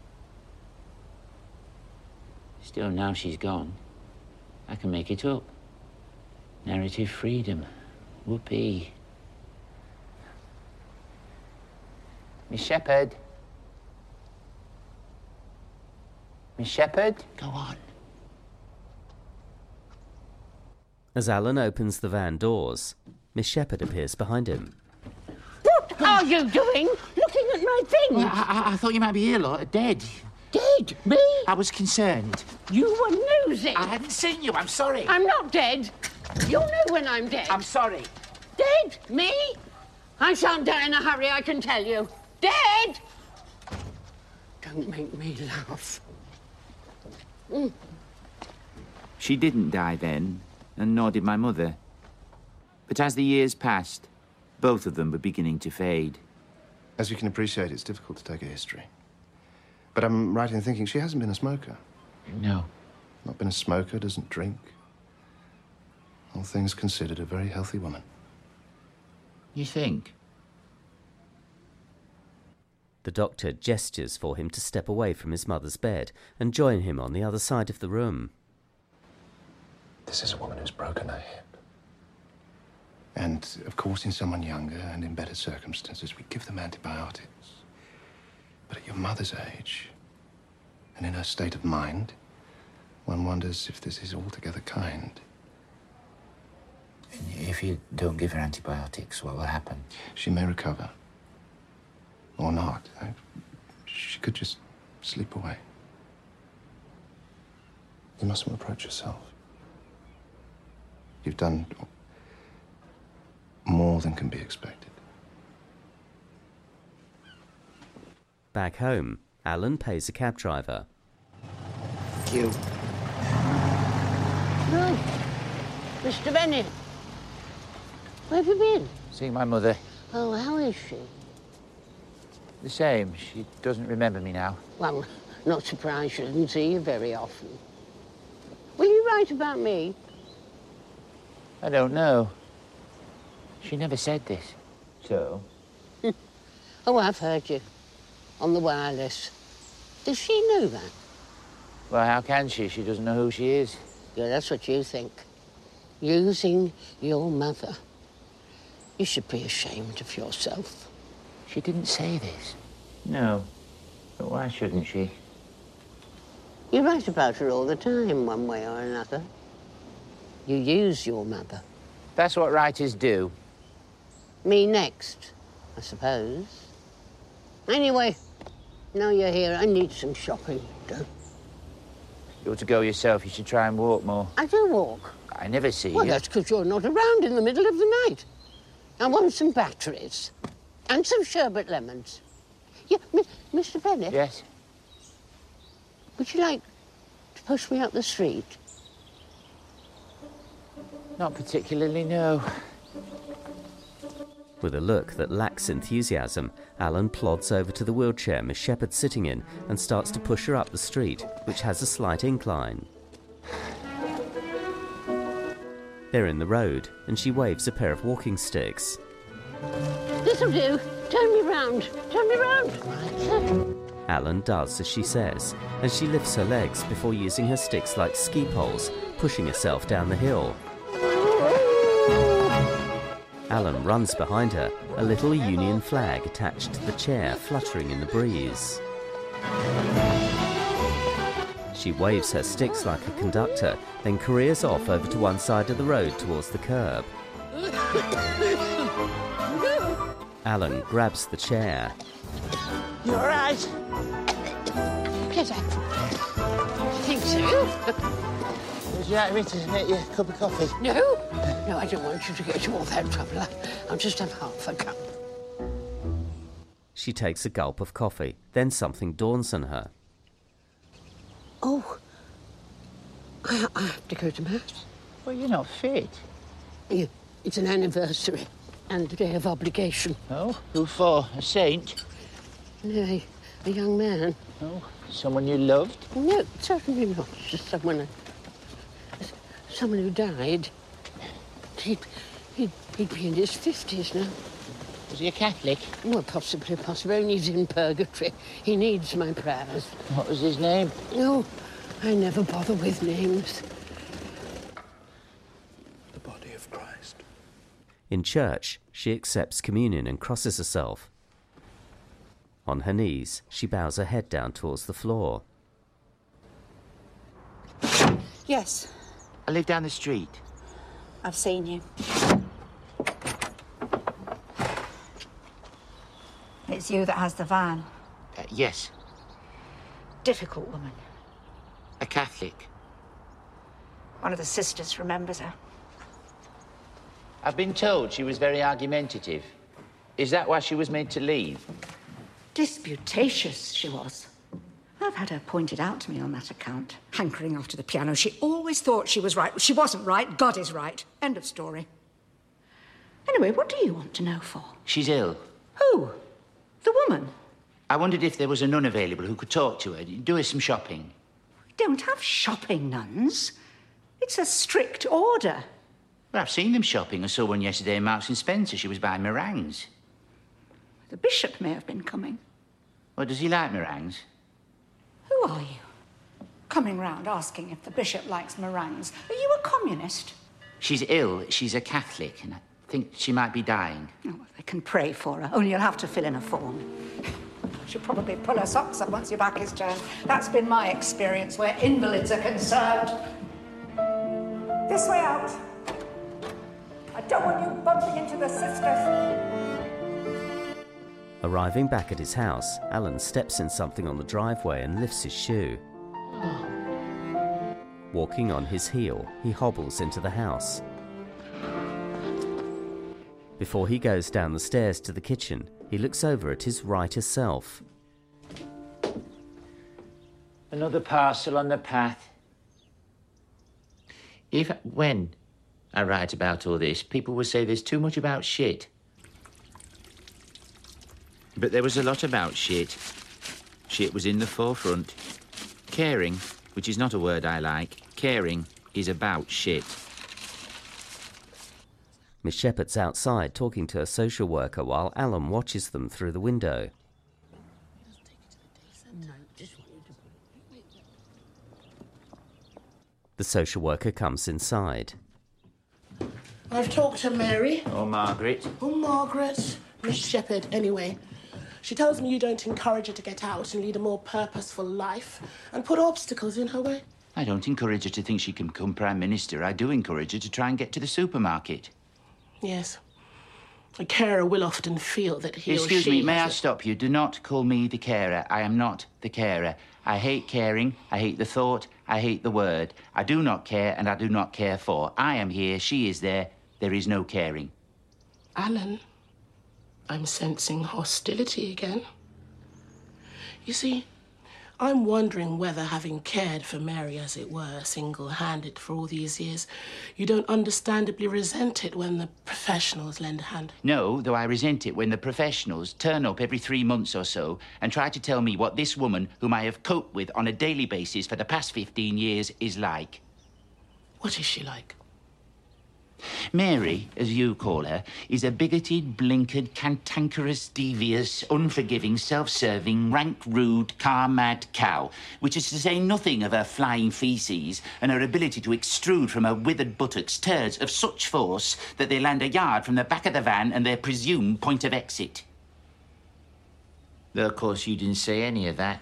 Still, now she's gone, I can make it up. Narrative freedom. Whoopee. Miss Shepherd? Miss Shepherd? Go on. As Alan opens the van doors, Miss Shepherd appears behind him. What are you doing? Looking at my things? Well, I, I, I thought you might be ill or dead. Dead? Me? I was concerned. You were nosing. I hadn't seen you, I'm sorry. I'm not dead. You'll know when I'm dead. I'm sorry. Dead? Me? I shan't die in a hurry, I can tell you. Dead? Don't make me laugh. Mm. She didn't die then, and nor did my mother. But as the years passed, both of them were beginning to fade. As you can appreciate, it's difficult to take a history. But I'm right in thinking she hasn't been a smoker. No. Not been a smoker, doesn't drink. All things considered, a very healthy woman. You think? The doctor gestures for him to step away from his mother's bed and join him on the other side of the room. This is a woman who's broken her hip. And, of course, in someone younger and in better circumstances, we give them antibiotics. But at your mother's age, and in her state of mind, one wonders if this is altogether kind. If you don't give her antibiotics, what will happen? She may recover. Or not. She could just slip away. You mustn't reproach yourself. You've done more than can be expected. Back home, Alan pays a cab driver. Thank you. No. Mister Bennett. Where have you been? Seeing my mother. Oh, how is she? The same. She doesn't remember me now. Well, not surprised she doesn't see you very often. Will you write about me? I don't know. She never said this. So? Oh, I've heard you. On the wireless. Does she know that? Well, how can she? She doesn't know who she is. Yeah, that's what you think. Using your mother. You should be ashamed of yourself. She didn't say this. No. But why shouldn't she? You write about her all the time, one way or another. You use your mother. That's what writers do. Me next, I suppose. Anyway, now you're here, I need some shopping done. You ought to go yourself. You should try and walk more. I do walk. I never see Well, you. that's because you're not around in the middle of the night. I want some batteries. And some sherbet lemons. Yeah, M Mister Bennett? Yes? Would you like to push me up the street? Not particularly, no. With a look that lacks enthusiasm, Alan plods over to the wheelchair Miss Shepherd's sitting in and starts to push her up the street, which has a slight incline. They're in the road, and she waves a pair of walking sticks. This'll do. Turn me round. Turn me round. Alan does as she says, and she lifts her legs before using her sticks like ski poles, pushing herself down the hill. Alan runs behind her, a little Union flag attached to the chair fluttering in the breeze. She waves her sticks like a conductor, then careers off over to one side of the road towards the curb. Alan grabs the chair. You all right? Yes, I, I think so. Would you like me to make you a cup of coffee? No. No, I don't want you to get into all that trouble. I, I'll just have half a cup. She takes a gulp of coffee. Then something dawns on her. Oh. I, I have to go to Mass. Well, you're not fit. Yeah, it's an anniversary and the day of obligation. Oh? Who for? A saint? No, a, a young man. Oh, someone you loved? No, certainly not. Just someone... Someone who died. He'd, he'd, he'd be in his fifties now. Was he a Catholic? Well, possibly, possibly. Only he's in purgatory. He needs my prayers. What was his name? No, I never bother with names. The body of Christ. In church, she accepts communion and crosses herself. On her knees, she bows her head down towards the floor. Yes, I live down the street. I've seen you. It's you that has the van. Uh, yes. Difficult woman. A Catholic. One of the sisters remembers her. I've been told she was very argumentative. Is that why she was made to leave? Disputatious, she was. I've had her pointed out to me on that account. Hankering after the piano. She always thought she was right. She wasn't right. God is right. End of story. Anyway, what do you want to know for? She's ill. Who? The woman? I wondered if there was a nun available who could talk to her, do her some shopping. We don't have shopping nuns. It's a strict order. Well, I've seen them shopping. I saw one yesterday in Marks and Spencer. She was buying meringues. The bishop may have been coming. Well, does he like meringues? Who are you? Coming round asking if the bishop likes meringues. Are you a communist? She's ill. She's a Catholic, and I think she might be dying. Oh, well, they can pray for her, only you'll have to fill in a form. She'll probably pull her socks up once your back is turned. That's been my experience where invalids are concerned. This way out. I don't want you bumping into the sisters. Arriving back at his house, Alan steps in something on the driveway and lifts his shoe. Walking on his heel, he hobbles into the house. Before he goes down the stairs to the kitchen, he looks over at his writer self. Another parcel on the path. If, when I write about all this, people will say there's too much about shit. But there was a lot about shit. Shit was in the forefront. Caring, which is not a word I like, caring is about shit. Miss Shepherd's outside talking to a social worker while Alan watches them through the window. The social worker comes inside. I've talked to Mary. Oh, Margaret. Oh, Margaret. Miss Shepherd, anyway. She tells me you don't encourage her to get out and lead a more purposeful life and put obstacles in her way. I don't encourage her to think she can become Prime Minister. I do encourage her to try and get to the supermarket. Yes. A carer will often feel that he Excuse or she... me, may I has a- stop you? Do not call me the carer. I am not the carer. I hate caring. I hate the thought. I hate the word. I do not care and I do not care for. I am here. She is there. There is no caring. Alan, I'm sensing hostility again. You see, I'm wondering whether, having cared for Mary, as it were, single-handed for all these years, you don't understandably resent it when the professionals lend a hand. No, though I resent it when the professionals turn up every three months or so and try to tell me what this woman, whom I have coped with on a daily basis for the past fifteen years, is like. What is she like? Mary, as you call her, is a bigoted, blinkered, cantankerous, devious, unforgiving, self-serving, rank, rude, car-mad cow, which is to say nothing of her flying faeces and her ability to extrude from her withered buttocks turds of such force that they land a yard from the back of the van and their presumed point of exit. Though, of course, you didn't say any of that.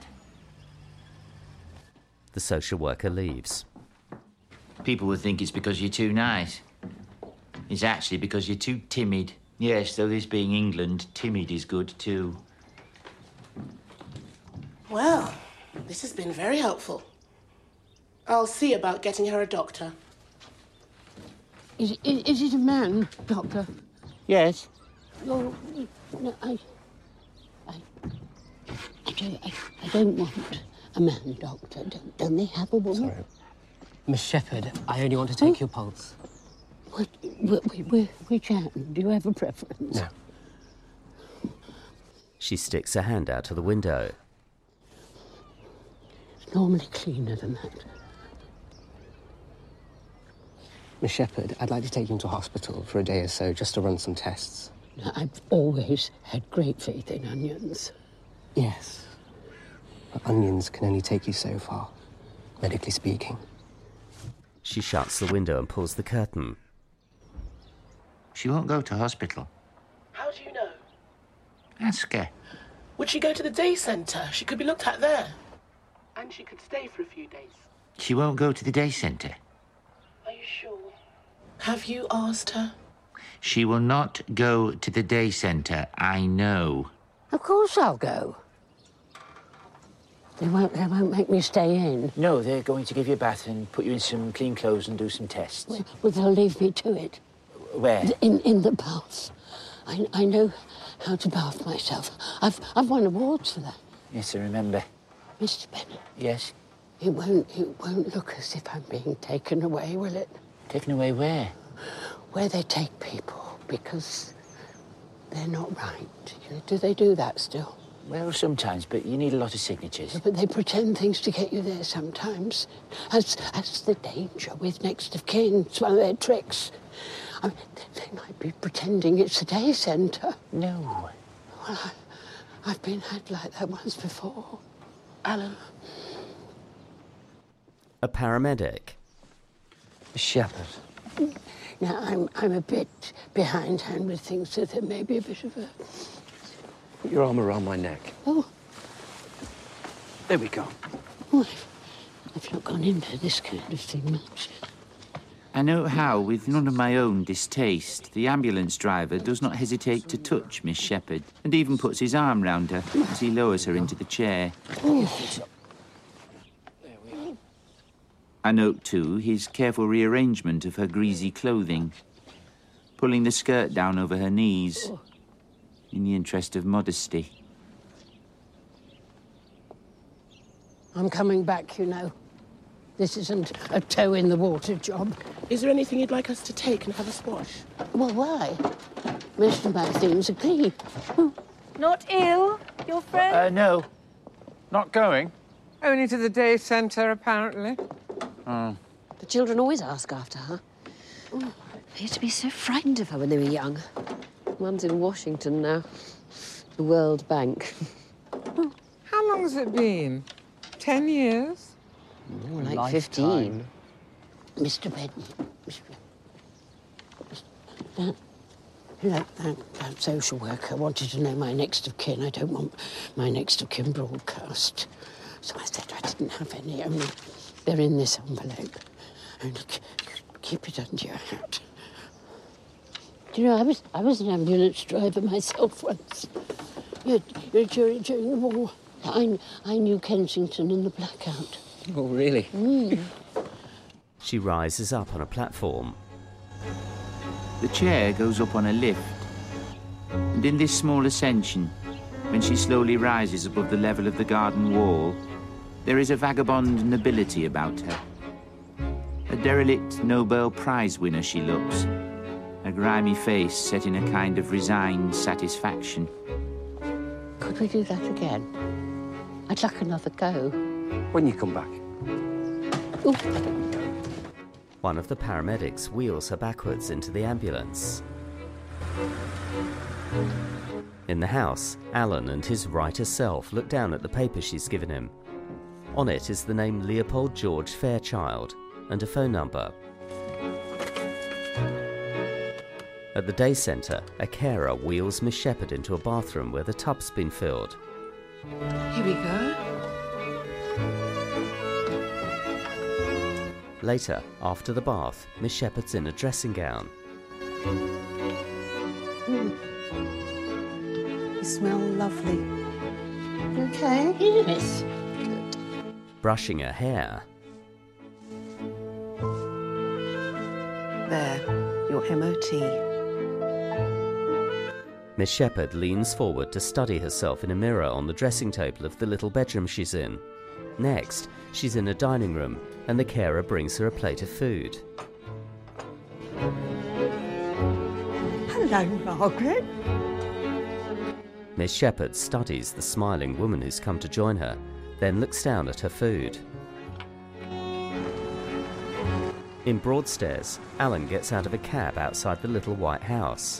The social worker leaves. People would think it's because you're too nice. It's actually because you're too timid. Yes, though this being England, timid is good too. Well, This has been very helpful. I'll see about getting her a doctor. Is, is, is it a man, Doctor? Yes. Oh, no, I... I... I don't, I, I don't want a man, Doctor. Don't, don't they have a woman? Sorry. Miss Shepherd, I only want to take oh. your pulse. What, we, we, which hand? Do you have a preference? No. She sticks her hand out to the window. It's normally cleaner than that. Miss Shepherd, I'd like to take you into hospital for a day or so just to run some tests. Now, I've always had great faith in onions. Yes. But onions can only take you so far, medically speaking. She shuts the window and pulls the curtain. She won't go to hospital. How do you know? Ask her. Would she go to the day centre? She could be looked at there. And she could stay for a few days. She won't go to the day centre. Are you sure? Have you asked her? She will not go to the day centre, I know. Of course I'll go. They won't, they won't make me stay in. No, they're going to give you a bath and put you in some clean clothes and do some tests. Well, well they'll leave me to it. Where? In, in the bath. I, I know how to bath myself. I've, I've won awards for that. Yes, I remember. Mister Bennet. Yes? It won't, it won't look as if I'm being taken away, will it? Taken away where? Where they take people, because they're not right. You know, do they do that still? Well, sometimes, but you need a lot of signatures. Yeah, but they pretend things to get you there sometimes. That's, that's the danger with next of kin. It's one of their tricks. I mean, they might be pretending it's a day centre. No. Well, I, I've been had like that once before. Alan. A paramedic. A shepherd. Now, I'm, I'm a bit behindhand with things, so there may be a bit of a... Put your arm around my neck. Oh. There we go. Oh, I've, I've not gone into this kind of thing much. I know how, with none of my own distaste, the ambulance driver does not hesitate to touch Miss Shepherd and even puts his arm round her as he lowers her into the chair. Oh. I note, too, his careful rearrangement of her greasy clothing, pulling the skirt down over her knees, in the interest of modesty. I'm coming back, you know. This isn't a toe-in-the-water job. Is there anything you'd like us to take and have a squash? Well, why? Most of my things are clean. Oh. Not ill, your friend? Uh, no. Not going? Only to the day centre, apparently. Oh. The children always ask after her. Oh, they used to be so frightened of her when they were young. Mum's in Washington now. The World Bank. How long has it been? Ten years? More like Lifetime. fifteen. Mister Bennet, Mister That, that, that, that social worker wanted to know my next of kin. I don't want my next of kin broadcast. So I said I didn't have any, only they're in this envelope. Only keep it under your hat. Do you know, I was, I was an ambulance driver myself once. You know, during, during the war. I, I knew Kensington in the blackout. Oh, really? Mm. She rises up on a platform. The chair goes up on a lift, and in this small ascension, when she slowly rises above the level of the garden wall, there is a vagabond nobility about her. A derelict Nobel Prize winner she looks, a grimy face set in a kind of resigned satisfaction. Could we do that again? I'd like another go. When you come back. Ooh. One of the paramedics wheels her backwards into the ambulance. In the house, Alan and his writer self look down at the paper she's given him. On it is the name Leopold George Fairchild and a phone number. At the day centre, a carer wheels Miss Shepherd into a bathroom where the tub's been filled. Here we go. Later, after the bath, Miss Shepherd's in a dressing gown. Mm. You smell lovely. You okay? Yes. brushing her hair. There, your M O T. Miss Shepherd leans forward to study herself in a mirror on the dressing table of the little bedroom she's in. Next, she's in a dining room, and the carer brings her a plate of food. Hello, Margaret. Miss Shepherd studies the smiling woman who's come to join her, then looks down at her food. In Broadstairs, Alan gets out of a cab outside the little white house.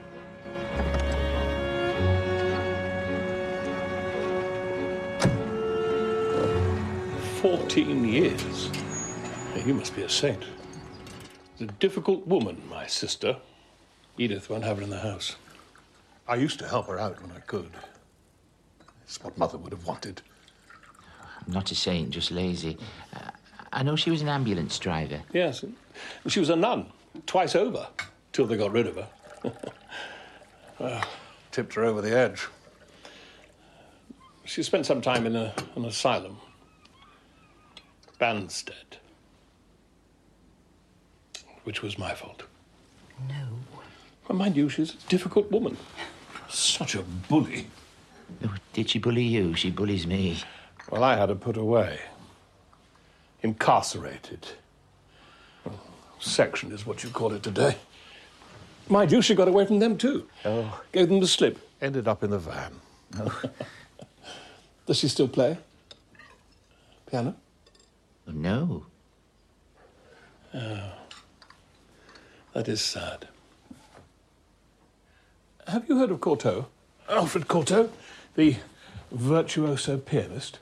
Fourteen years. You must be a saint. It's a difficult woman, my sister. Edith won't have her in the house. I used to help her out when I could. It's what Mother would have wanted. Not a saint, just lazy. Uh, I know she was an ambulance driver. Yes. She was a nun, twice over, till they got rid of her. Well, tipped her over the edge. She spent some time in a, an asylum. Banstead. Which was my fault. No. Well, mind you, she's a difficult woman. Such a bully. Oh, did she bully you? She bullies me. Well, I had her put away. Incarcerated. Well, section is what you call it today. Mind you, she got away from them too. Oh. Gave them the slip. Ended up in the van. Oh. Does she still play? Piano? Oh, no. Oh. That is sad. Have you heard of Cortot? Alfred Cortot, the virtuoso pianist?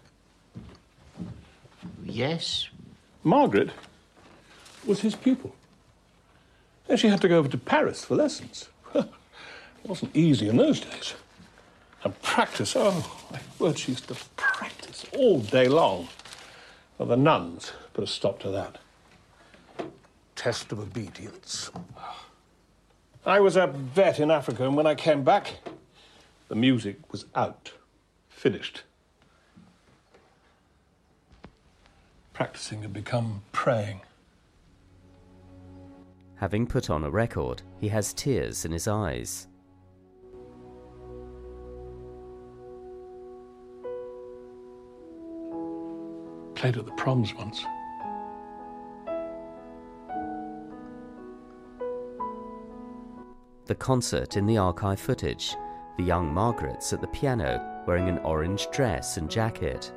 Yes. Margaret was his pupil. And she had to go over to Paris for lessons. It wasn't easy in those days. And practice, oh, my word, she used to practice all day long. Well, the nuns put a stop to that. Test of obedience. I was a vet in Africa, and when I came back, the music was out. Finished. Practicing had become praying. Having put on a record, he has tears in his eyes. Played at the proms once. The concert in the archive footage, the young Margaret's at the piano wearing an orange dress and jacket.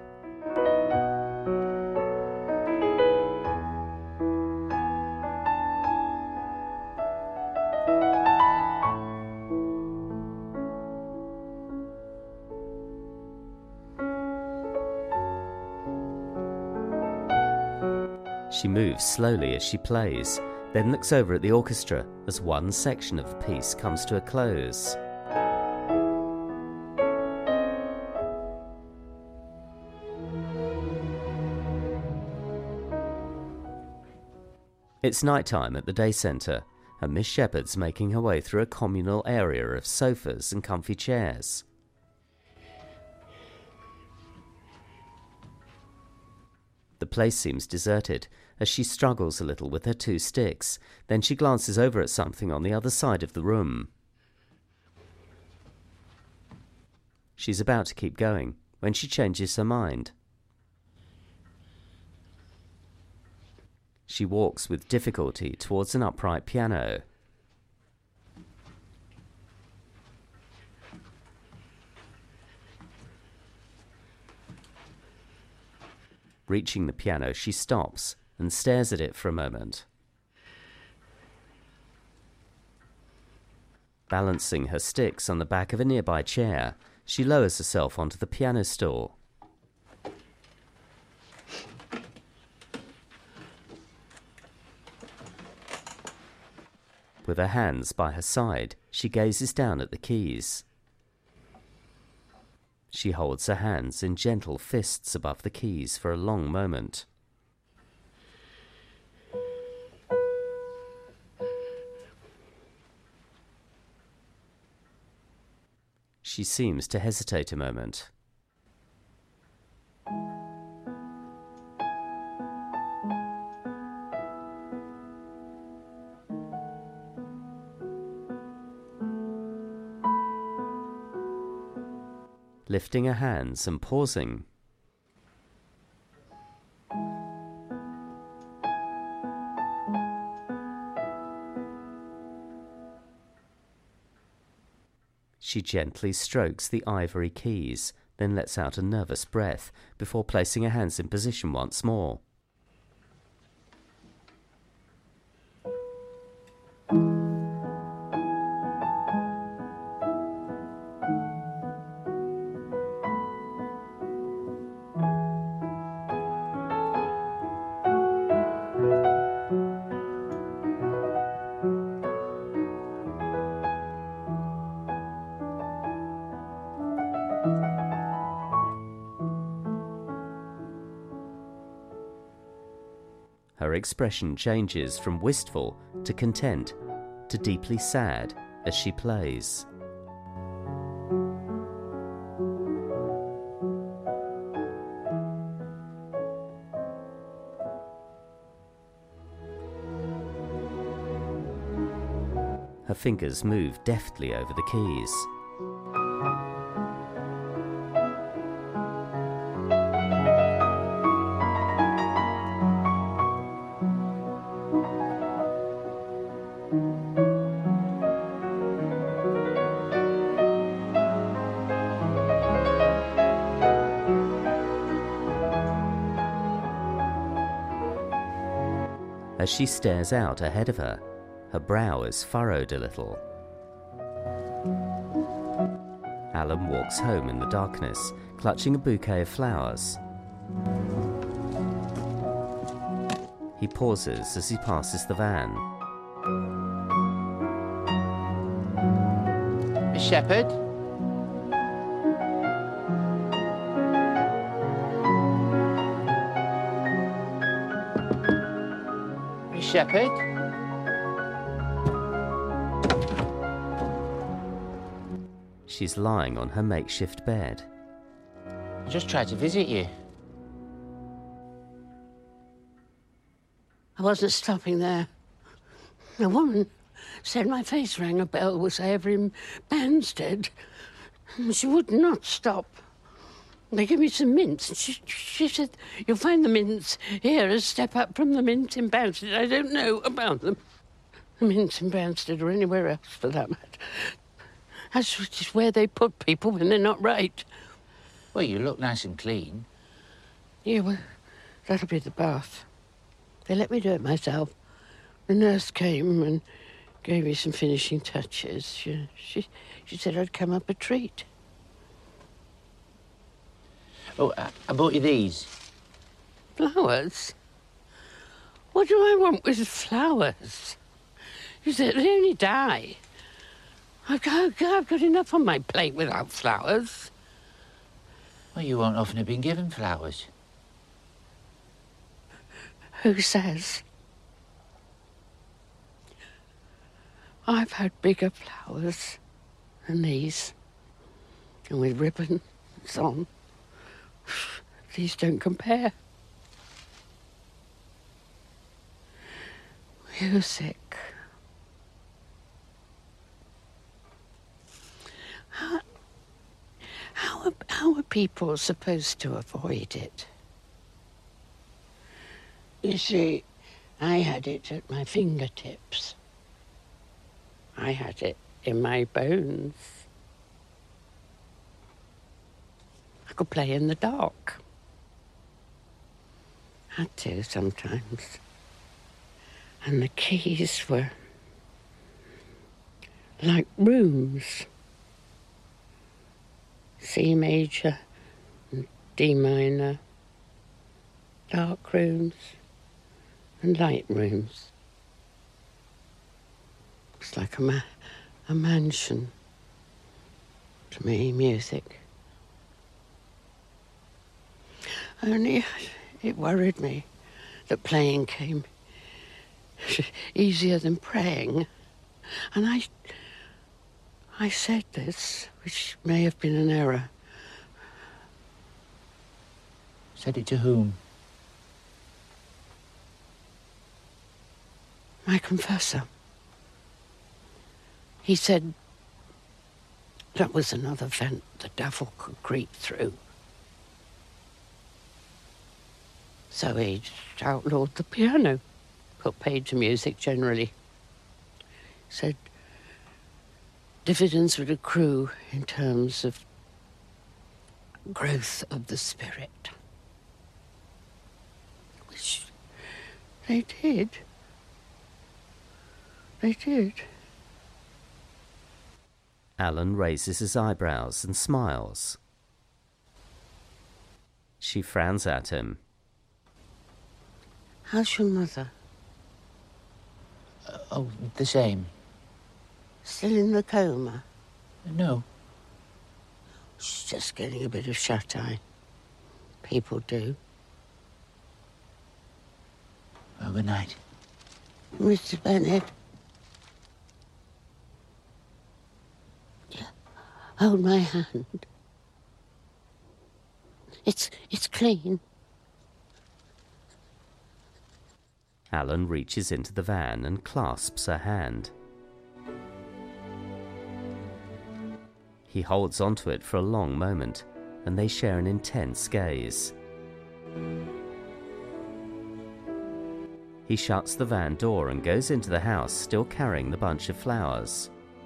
She moves slowly as she plays, then looks over at the orchestra as one section of the piece comes to a close. It's night time at the day centre, and Miss Shepherd's making her way through a communal area of sofas and comfy chairs. The place seems deserted as she struggles a little with her two sticks. Then she glances over at something on the other side of the room. She's about to keep going when she changes her mind. She walks with difficulty towards an upright piano. Reaching the piano, she stops and stares at it for a moment. Balancing her sticks on the back of a nearby chair, she lowers herself onto the piano stool. With her hands by her side, she gazes down at the keys. She holds her hands in gentle fists above the keys for a long moment. She seems to hesitate a moment. lifting her hands and pausing. She gently strokes the ivory keys, then lets out a nervous breath before placing her hands in position once more. Her expression changes from wistful to content to deeply sad as she plays. Her fingers move deftly over the keys. As she stares out ahead of her, her brow is furrowed a little. Alan walks home in the darkness, clutching a bouquet of flowers. He pauses as he passes the van. Miss Shepherd? Miss Shepherd? She's lying on her makeshift bed. I just tried to visit you. I wasn't stopping there. A woman said my face rang a bell. Was I ever in Banstead? She would not stop. They gave me some mints, and she, she said, you'll find the mints here a step up from the mint in Banstead. I don't know about them. The mints in Banstead or anywhere else, for that matter. That's just where they put people when they're not right. Well, you look nice and clean. Yeah, well, that'll be the bath. They let me do it myself. The nurse came and gave me some finishing touches. She, she, she said I'd come up a treat. Oh, I, I bought you these. Flowers? What do I want with flowers? You said they only die. I've got, I've got enough on my plate without flowers. Well, you won't often have been given flowers. Who says? I've had bigger flowers than these. And with ribbons on. These don't compare. Music. How, how, are, how are people supposed to avoid it? You see, I had it at my fingertips. I had it in my bones. I could play in the dark. Had to sometimes. And the keys were like rooms. C major and D minor, dark rooms and light rooms. It's like a, ma a mansion to me, music. Only it worried me that playing came easier than praying. And I, I said this, which may have been an error. Said it to whom? My confessor. He said, That was another vent the devil could creep through. So he outlawed the piano, put paid to music generally. Said dividends would accrue in terms of growth of the spirit. Which they did. They did. Alan raises his eyebrows and smiles. She frowns at him. How's your mother? Uh, oh, the same. Still in the coma? No. She's just getting a bit of shut-eye. People do. Oh, good night. Mister Bennett. Hold my hand. It's, it's clean. Alan reaches into the van and clasps her hand. He holds onto it for a long moment, and they share an intense gaze. He shuts the van door and goes into the house, still carrying the bunch of flowers.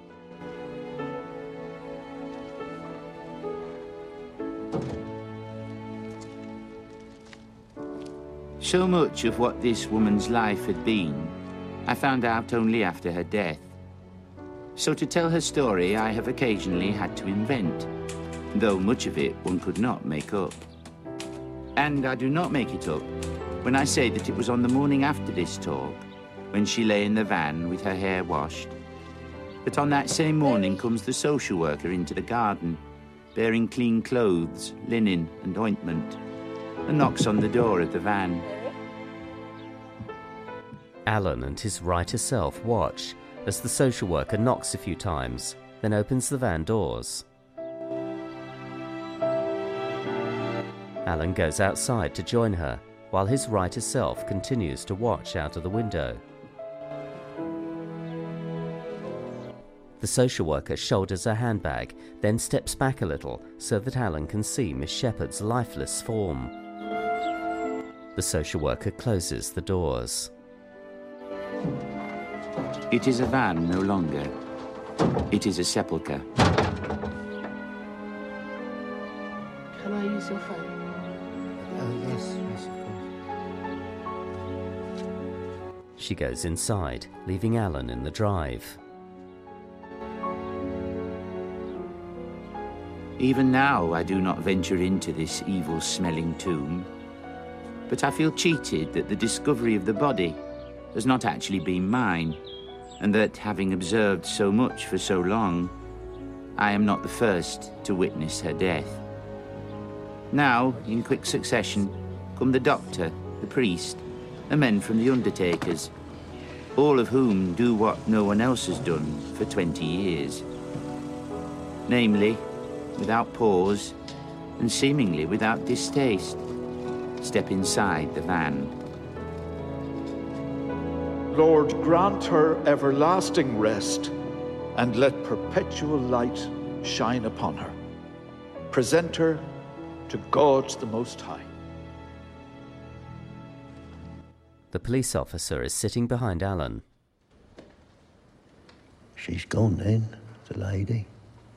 So much of what this woman's life had been, I found out only after her death. So to tell her story, I have occasionally had to invent, though much of it one could not make up. And I do not make it up when I say that it was on the morning after this talk, when she lay in the van with her hair washed. But on that same morning comes the social worker into the garden, bearing clean clothes, linen and ointment, and knocks on the door of the van. Alan and his writer self watch as the social worker knocks a few times, then opens the van doors. Alan goes outside to join her, while his writer self continues to watch out of the window. The social worker shoulders her handbag, then steps back a little so that Alan can see Miss Shepherd's lifeless form. The social worker closes the doors. It is a van no longer. It is a sepulchre. Can I use your phone? Oh, yes, yes, of course. She goes inside, leaving Alan in the drive. Even now, I do not venture into this evil-smelling tomb. But I feel cheated that the discovery of the body has not actually been mine, and that, having observed so much for so long, I am not the first to witness her death. Now, in quick succession, come the doctor, the priest, and men from the undertakers, all of whom do what no one else has done for twenty years. Namely, without pause, and seemingly without distaste, step inside the van. Lord, grant her everlasting rest, and let perpetual light shine upon her. Present her to God the Most High. The police officer is sitting behind Alan. She's gone then, the lady.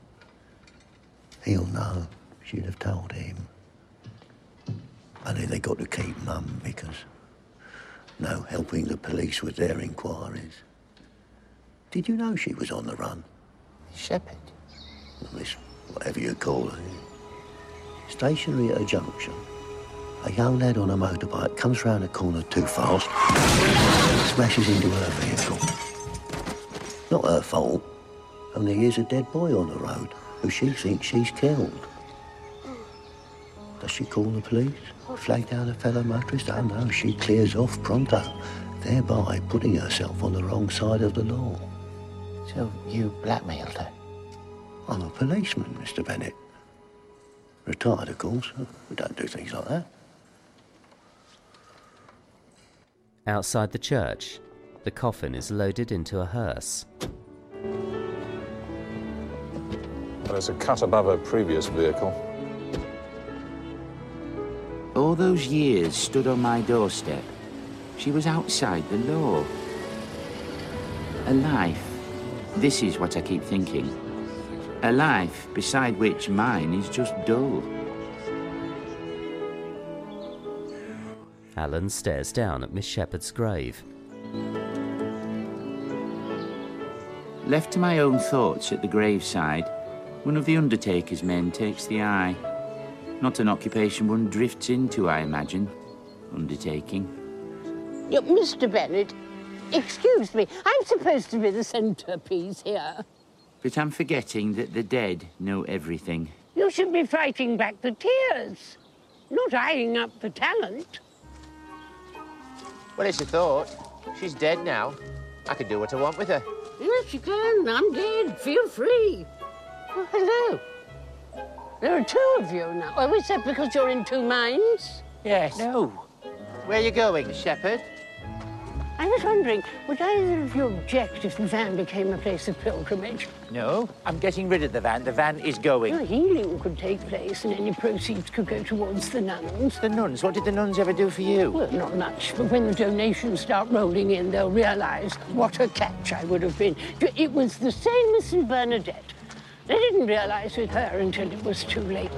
He'll know. She'd have told him. Only they got to keep mum because no helping the police with their inquiries. Did you know she was on the run? Shepherd? Miss, whatever you call her. Stationary at a junction. A young lad on a motorbike comes round the corner too fast, smashes into her vehicle. Not her fault, only here's a dead boy on the road who she thinks she's killed. Does she call the police? Flag down a fellow motorist? Oh no, she clears off pronto, thereby putting herself on the wrong side of the law. So you blackmailed her? I'm a policeman, Mister Bennett. Retired, of course. We don't do things like that. Outside the church, the coffin is loaded into a hearse. Well, it's a cut above her previous vehicle. All those years stood on my doorstep. She was outside the law. A life. This is what I keep thinking. A life beside which mine is just dull. Alan stares down at Miss Shepherd's grave. Left to my own thoughts at the graveside, one of the undertaker's men takes the eye. Not an occupation one drifts into, I imagine. Undertaking. Yeah, Mister Bennett, excuse me, I'm supposed to be the centrepiece here. But I'm forgetting that the dead know everything. You should be fighting back the tears, not eyeing up the talent. Well, it's a thought. She's dead now. I can do what I want with her. Yes, you can. I'm dead. Feel free. Oh, hello. There are two of you now. Oh, is that because you're in two minds? Yes. No. Where are you going, Shepherd? I was wondering, would either of you object if the van became a place of pilgrimage? No, I'm getting rid of the van. The van is going. Well, healing could take place and any proceeds could go towards the nuns. The nuns? What did the nuns ever do for you? Well, not much, but when the donations start rolling in, they'll realise what a catch I would have been. It was the same as Saint Bernadette. They didn't realise with her until it was too late.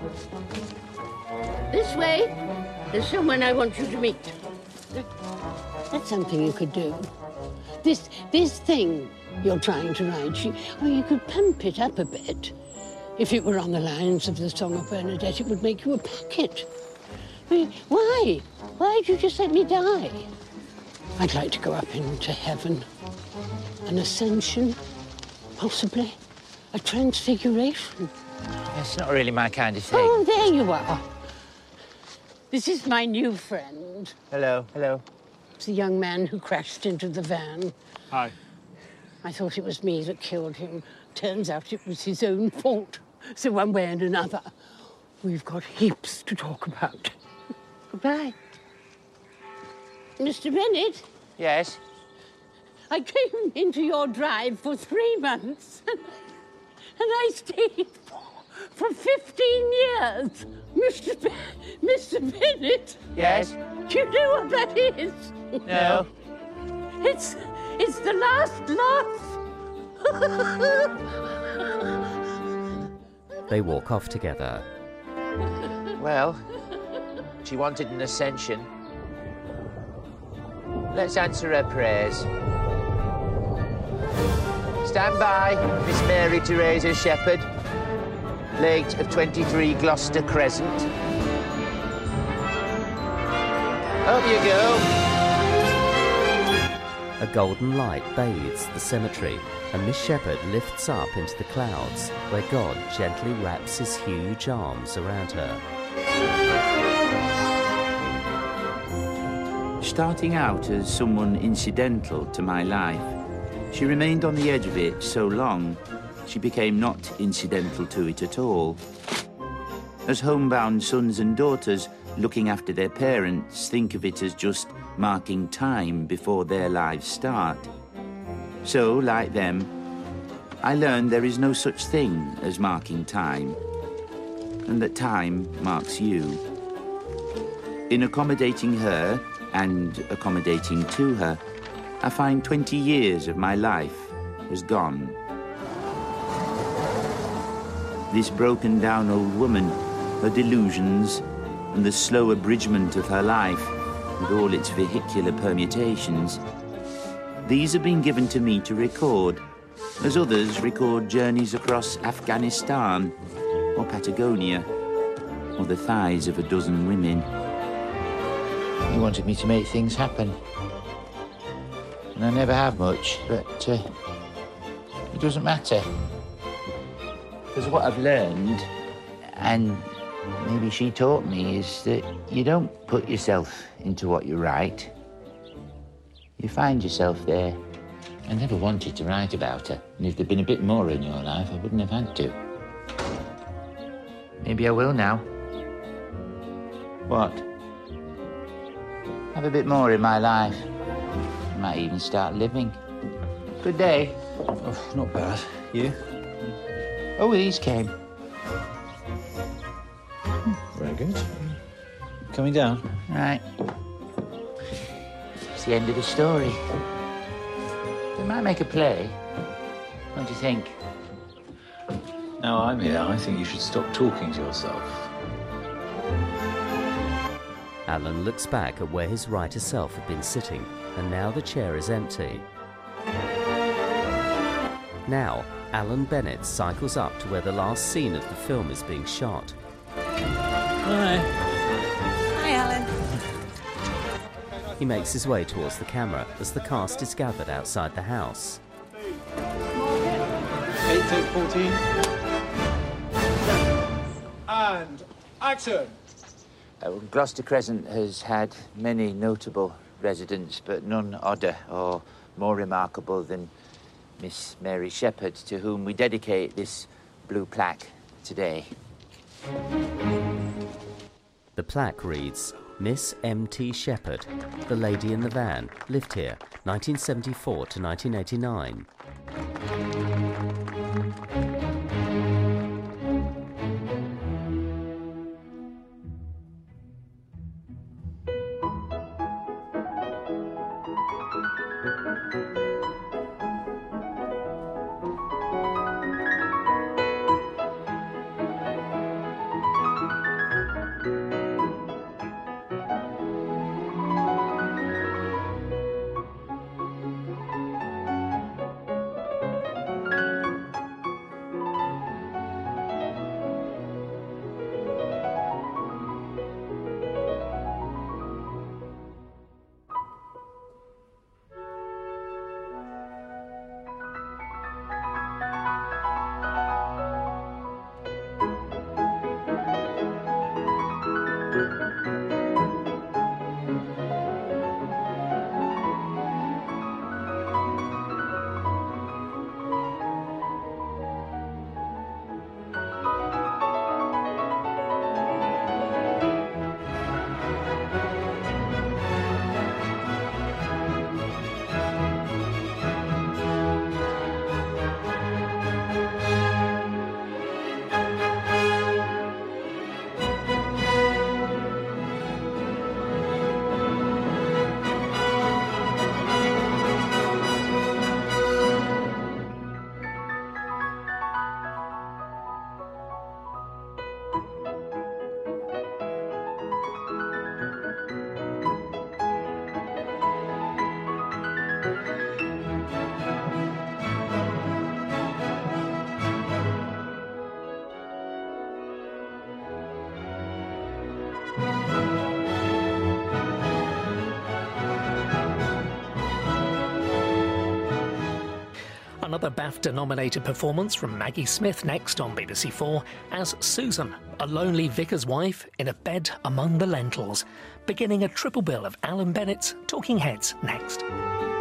This way, there's someone I want you to meet. That's something you could do. This this thing you're trying to write, you, well, you could pump it up a bit. If it were on the lines of the Song of Bernadette, it would make you a packet. I mean, why? Why'd you just let me die? I'd like to go up into heaven. An ascension, possibly. A transfiguration. That's not really my kind of thing. Oh, there you are. This is my new friend. Hello, hello. It's the young man who crashed into the van. Hi. I thought it was me that killed him. Turns out it was his own fault. So one way and another, we've got heaps to talk about. Goodbye. Mister Bennett? Yes? I came into your drive for three months. And I stayed for, for fifteen years. Mister Be Mister Bennett? Yes? Do you know what that is? No. It's, it's the last laugh. They walk off together. Well, she wanted an ascension. Let's answer her prayers. Stand by, Miss Mary Teresa Shepherd, late of twenty-three Gloucester Crescent. Up you go. A golden light bathes the cemetery, and Miss Shepherd lifts up into the clouds, where God gently wraps his huge arms around her. Starting out as someone incidental to my life, she remained on the edge of it so long, she became not incidental to it at all. As homebound sons and daughters looking after their parents think of it as just marking time before their lives start. So, like them, I learned there is no such thing as marking time, and that time marks you. In accommodating her, and accommodating to her, I find twenty years of my life has gone. This broken down old woman, her delusions, and the slow abridgment of her life, with all its vehicular permutations, these have been given to me to record, as others record journeys across Afghanistan, or Patagonia, or the thighs of a dozen women. You wanted me to make things happen. And I never have much, but uh, it doesn't matter. Because what I've learned, and maybe she taught me, is that you don't put yourself into what you write. You find yourself there. I never wanted to write about her, and if there'd been a bit more in your life, I wouldn't have had to. Maybe I will now. What? Have a bit more in my life. I might even start living. Good day. Oh, not bad. You? Oh, these came. Very good. Coming down. Right. It's the end of the story. They might make a play. What do you think? Now I'm here, I think you should stop talking to yourself. Alan looks back at where his writer self had been sitting, and now the chair is empty. Now, Alan Bennett cycles up to where the last scene of the film is being shot. Hi. Hi, Alan. He makes his way towards the camera as the cast is gathered outside the house. eight take fourteen. And action! Uh, Gloucester Crescent has had many notable residents, but none odder or more remarkable than Miss Mary Shepherd, to whom we dedicate this blue plaque today. The plaque reads, Miss M T Shepherd, the lady in the van, lived here, nineteen seventy-four to nineteen eighty-nine. Another BAFTA-nominated performance from Maggie Smith next on B B C Four as Susan, a lonely vicar's wife in a bed among the lentils, beginning a triple bill of Alan Bennett's Talking Heads next.